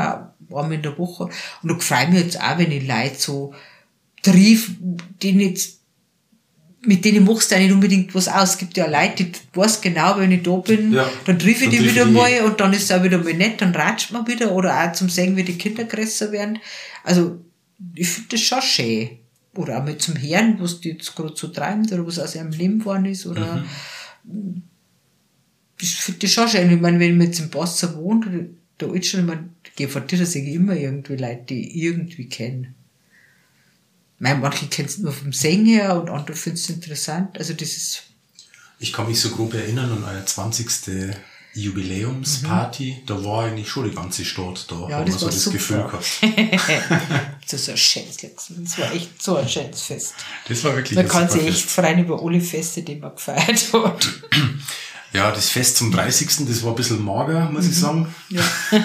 einmal in der Woche. Und ich freue mich jetzt auch, wenn ich Leute so triff, die jetzt, mit denen machst du auch nicht unbedingt was aus. Es gibt ja Leute, die weiß genau, wenn ich da bin, Ja, dann triff ich dann die triff wieder ich die. mal und dann ist es auch wieder mal nett, dann ratscht man wieder oder auch zum Sehen, wie die Kinder größer werden. Also, ich finde das schon schön. Oder auch mal zum Hören, was die jetzt gerade so treibt oder was aus ihrem Leben geworden ist oder, Mhm. ich finde das schon schön. Ich meine, wenn man jetzt im Basser wohnt, der Altstadt, ich meine, gefällt sich immer irgendwie Leute, die ich irgendwie kennen. Mein, manche kennen es nur vom Singen her und andere finden es interessant. Also das ist... Ich kann mich so grob erinnern an eure zwanzigste Jubiläumsparty. Da war eigentlich schon die ganze Stadt da. Ja, haben das wir so war das super. Gefühl gehabt. Das ist so ein schönes, das war echt so ein schönes Fest. Das war wirklich Man ein kann super sich echt Fest. freuen über alle Feste, die man gefeiert hat. Ja, das Fest zum dreißigsten das war ein bisschen mager, muss ich sagen. Ja,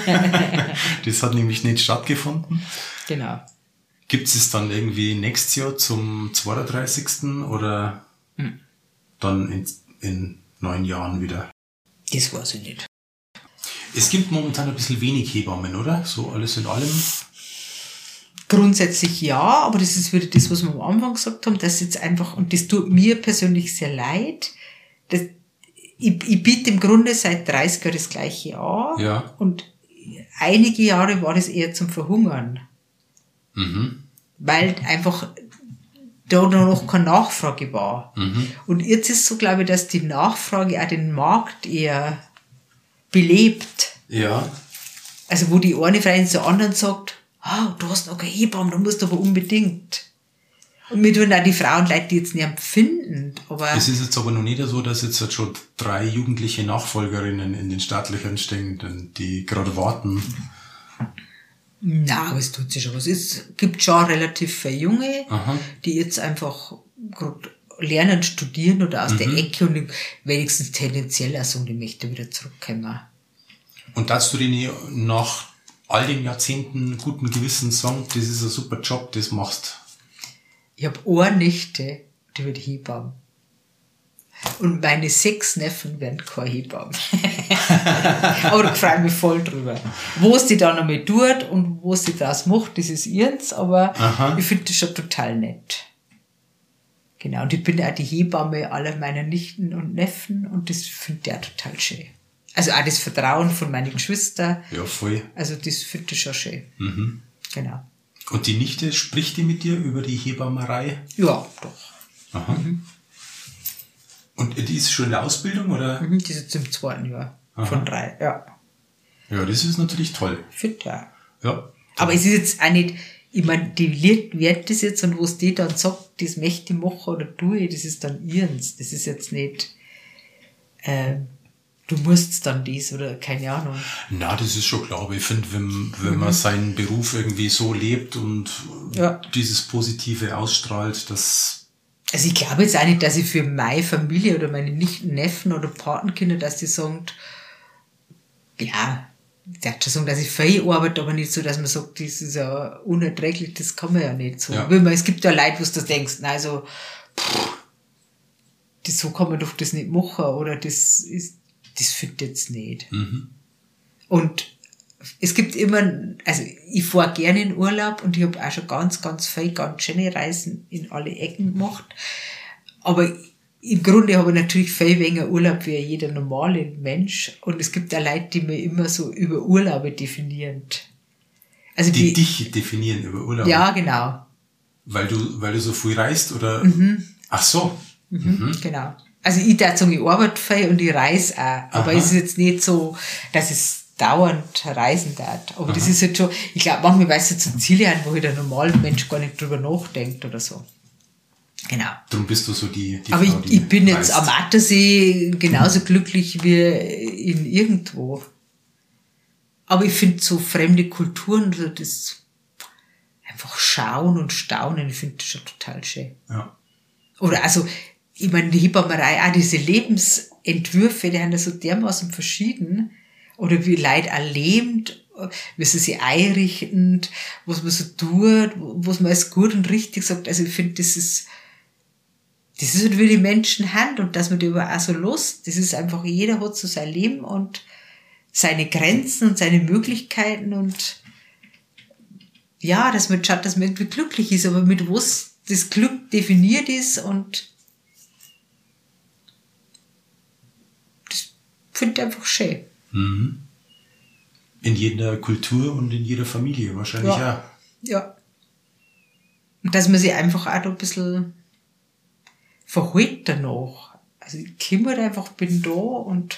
Das hat nämlich nicht stattgefunden. genau. Gibt es dann irgendwie nächstes Jahr zum zweiunddreißigsten oder dann in, in neun Jahren wieder? Das weiß ich nicht. Es gibt momentan ein bisschen wenig Hebammen, oder? So alles in allem. Grundsätzlich ja, aber das ist wieder das, was wir am Anfang gesagt haben, dass jetzt einfach, und das tut mir persönlich sehr leid, dass ich, ich biete im Grunde seit dreißig Jahren das Gleiche an. Ja. Und einige Jahre war das eher zum Verhungern. Mhm. Weil einfach da noch keine Nachfrage war. Mhm. Und jetzt ist so, glaube ich, dass die Nachfrage auch den Markt eher belebt. Ja. Also wo die eine Freundin zur anderen sagt, ah, du hast noch keine Hebamme, du musst aber unbedingt. Und mir tun auch die Frauen leid, die jetzt nicht finden. Aber Es ist jetzt aber noch nicht so, dass jetzt halt schon drei jugendliche Nachfolgerinnen in den Startlöchern stehen, die gerade warten. na, aber es tut sich schon was. Es gibt schon relativ viele Junge, Aha. die jetzt einfach gerade lernen, studieren oder aus Mhm. der Ecke und wenigstens tendenziell auch sagen, die möchte wieder zurückkommen. Und darfst du denen nach all den Jahrzehnten guten Gewissens sagen, das ist ein super Job, das machst. Ich habe eine Nichte, die wird Hebamme. Und meine sechs Neffen werden keine Hebammen. Aber ich freue mich voll drüber. Wo es die dann einmal tut und wo sie das macht, das ist ihrs, aber Aha. ich finde das schon total nett. Genau, und ich bin auch die Hebamme aller meiner Nichten und Neffen und das finde ich auch total schön. Also auch das Vertrauen von meinen Geschwistern, Ja, voll. also das finde ich schon schön. Mhm. Genau. Und die Nichte, spricht die mit dir über die Hebammerei? Ja, doch. Aha. Und die ist schon in der Ausbildung, oder? Mhm, die ist jetzt im zweiten Jahr Aha. von drei, ja. Ja, das ist natürlich toll. Finde ja. Ja. Aber es ist jetzt auch nicht, ich meine, die Lied wird das jetzt und was die dann sagt, das möchte ich machen oder tue ich, das ist dann ihrens. Das ist jetzt nicht, äh, du musst dann dies oder keine Ahnung. Na, das ist schon klar. Aber ich finde, wenn, wenn man seinen Beruf irgendwie so lebt und Ja. dieses Positive ausstrahlt, das... Also ich glaube jetzt auch nicht, dass ich für meine Familie oder meine Nichten, Neffen oder Patenkinder, dass die sagen, ja, ich darf schon sagen, dass ich viel arbeite, aber nicht so, dass man sagt, das ist ja unerträglich, das kann man ja nicht so. Ja. Weil man, es gibt ja Leute, wo du denkst, nein, so, pff, das, so kann man doch das nicht machen oder das ist, das fühlt jetzt nicht. Mhm. Und es gibt immer, also ich fahre gerne in Urlaub und ich habe auch schon ganz, ganz viele ganz schöne Reisen in alle Ecken gemacht. Aber im Grunde habe ich natürlich viel weniger Urlaub wie jeder normale Mensch. Und es gibt auch Leute, die mir immer so über Urlaube definieren. Also Die, die, dich definieren über Urlaub. ja, genau. Weil du, weil du so viel reist, oder? Mhm. Ach so. Mhm, genau. Also ich darf sagen, ich arbeite viel und ich reise auch. Aber Aha. es ist jetzt nicht so, dass es dauernd reisen darf. Aber das ist jetzt schon, ich glaube, manchmal weiß ich so Ziele an, wo der normale Mensch gar nicht drüber nachdenkt oder so. Genau. Darum bist du so die, die Aber Frau, ich, die ich bin jetzt reist. am Attersee genauso glücklich wie in irgendwo. Aber ich finde so fremde Kulturen, so das einfach schauen und staunen, ich finde das schon total schön. Ja. Oder also, ich meine, die Hebammerei, auch diese Lebensentwürfe, die haben ja so dermaßen verschieden. Oder wie Leute erlebt, wie sie sich einrichten, was man so tut, was man als gut und richtig sagt. Also ich finde, das ist, das ist halt wie die Menschen haben und dass man die aber auch so Lust, das ist einfach, jeder hat so sein Leben und seine Grenzen und seine Möglichkeiten und ja, dass man schaut, dass man irgendwie glücklich ist, aber mit was das Glück definiert ist und das finde ich einfach schön. Mhm. In jeder Kultur und in jeder Familie wahrscheinlich Ja. auch. Ja. Und dass man sich einfach auch da ein bisschen verhält danach. Also ich kümmere einfach, bin da und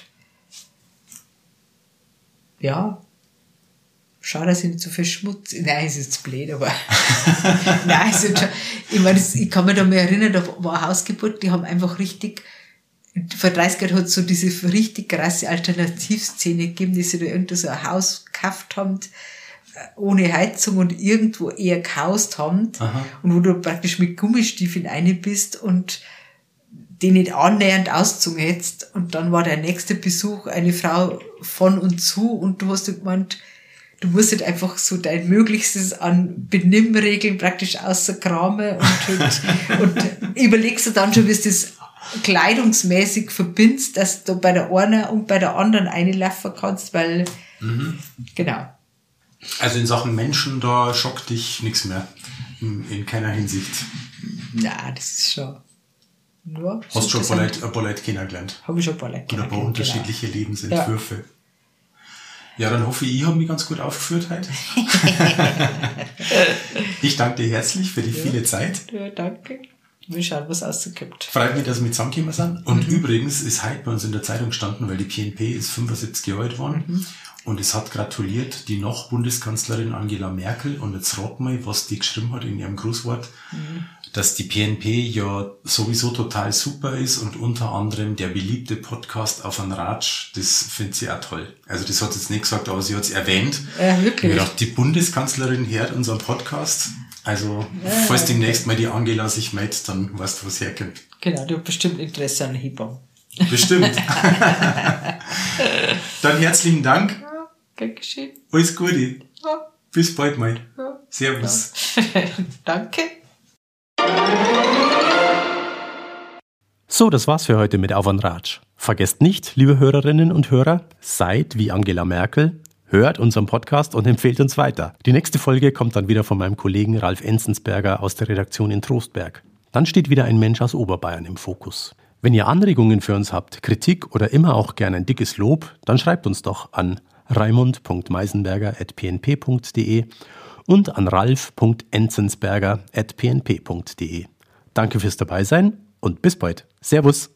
ja, schau, dass ich nicht so viel Schmutz... Nein, ist jetzt blöd, aber... Nein, ist jetzt schon... Ich meine, das, ich kann mich da mal erinnern, da war eine Hausgeburt, die haben einfach richtig... Vor dreißig Jahren hat es so diese richtig krasse Alternativszene gegeben, die sich da irgendwo so ein Haus gekauft haben, ohne Heizung und irgendwo eher gehaust haben. Aha. Und wo du praktisch mit Gummistiefeln rein bist und die nicht annähernd ausgezogen hättest. Und dann war der nächste Besuch eine Frau von und zu und du hast gemeint, du musst halt einfach so dein Möglichstes an Benimmregeln praktisch außerkramen und, und, und überlegst du dann schon, wie du das kleidungsmäßig verbindest, dass du bei der einen und bei der anderen einlaufen kannst, weil, Mhm. genau. Also in Sachen Menschen, da schockt dich nichts mehr. In, in keiner Hinsicht. Na, das ist schon, ja. Hast schon ein paar Leute, ein paar Leute kennengelernt. Habe ich schon ein paar Leute Und ein paar kennengelernt, unterschiedliche Lebensentwürfe. Ja. ja, dann hoffe ich, ich habe mich ganz gut aufgeführt heute. Ich danke dir herzlich für die viele Zeit. Ja, danke. Wir schauen, was rauskommt. Freut mich, dass wir zusammengekommen sind. Und mhm. übrigens ist heute bei uns in der Zeitung gestanden, weil die P N P ist fünfundsiebzig Jahre alt geworden. Mhm. Und es hat gratuliert die noch Bundeskanzlerin Angela Merkel. Und jetzt rat mal, was die geschrieben hat in ihrem Grußwort, mhm. dass die P N P ja sowieso total super ist und unter anderem der beliebte Podcast Auf an Ratsch, das findet sie auch toll. Also das hat sie jetzt nicht gesagt, aber sie hat es erwähnt. Ja, wirklich. Ich dachte, die Bundeskanzlerin hört unseren Podcast. Also, ja, falls demnächst mal die Angela sich meldet, dann weißt du, was herkommt. Genau, du hast bestimmt Interesse an Hebammen. Bestimmt. Dann herzlichen Dank. Ja, gern geschehen. Alles Gute. Ja. Bis bald mal. Ja. Servus. Ja. Danke. So, das war's für heute mit Auf an Ratsch. Vergesst nicht, liebe Hörerinnen und Hörer, seid wie Angela Merkel, hört unseren Podcast und empfehlt uns weiter. Die nächste Folge kommt dann wieder von meinem Kollegen Ralf Enzensberger aus der Redaktion in Trostberg. Dann steht wieder ein Mensch aus Oberbayern im Fokus. Wenn ihr Anregungen für uns habt, Kritik oder immer auch gerne ein dickes Lob, dann schreibt uns doch an raimund punkt meisenberger at p n p punkt d e und an ralf punkt enzensberger at p n p punkt d e. Danke fürs Dabeisein und bis bald. Servus!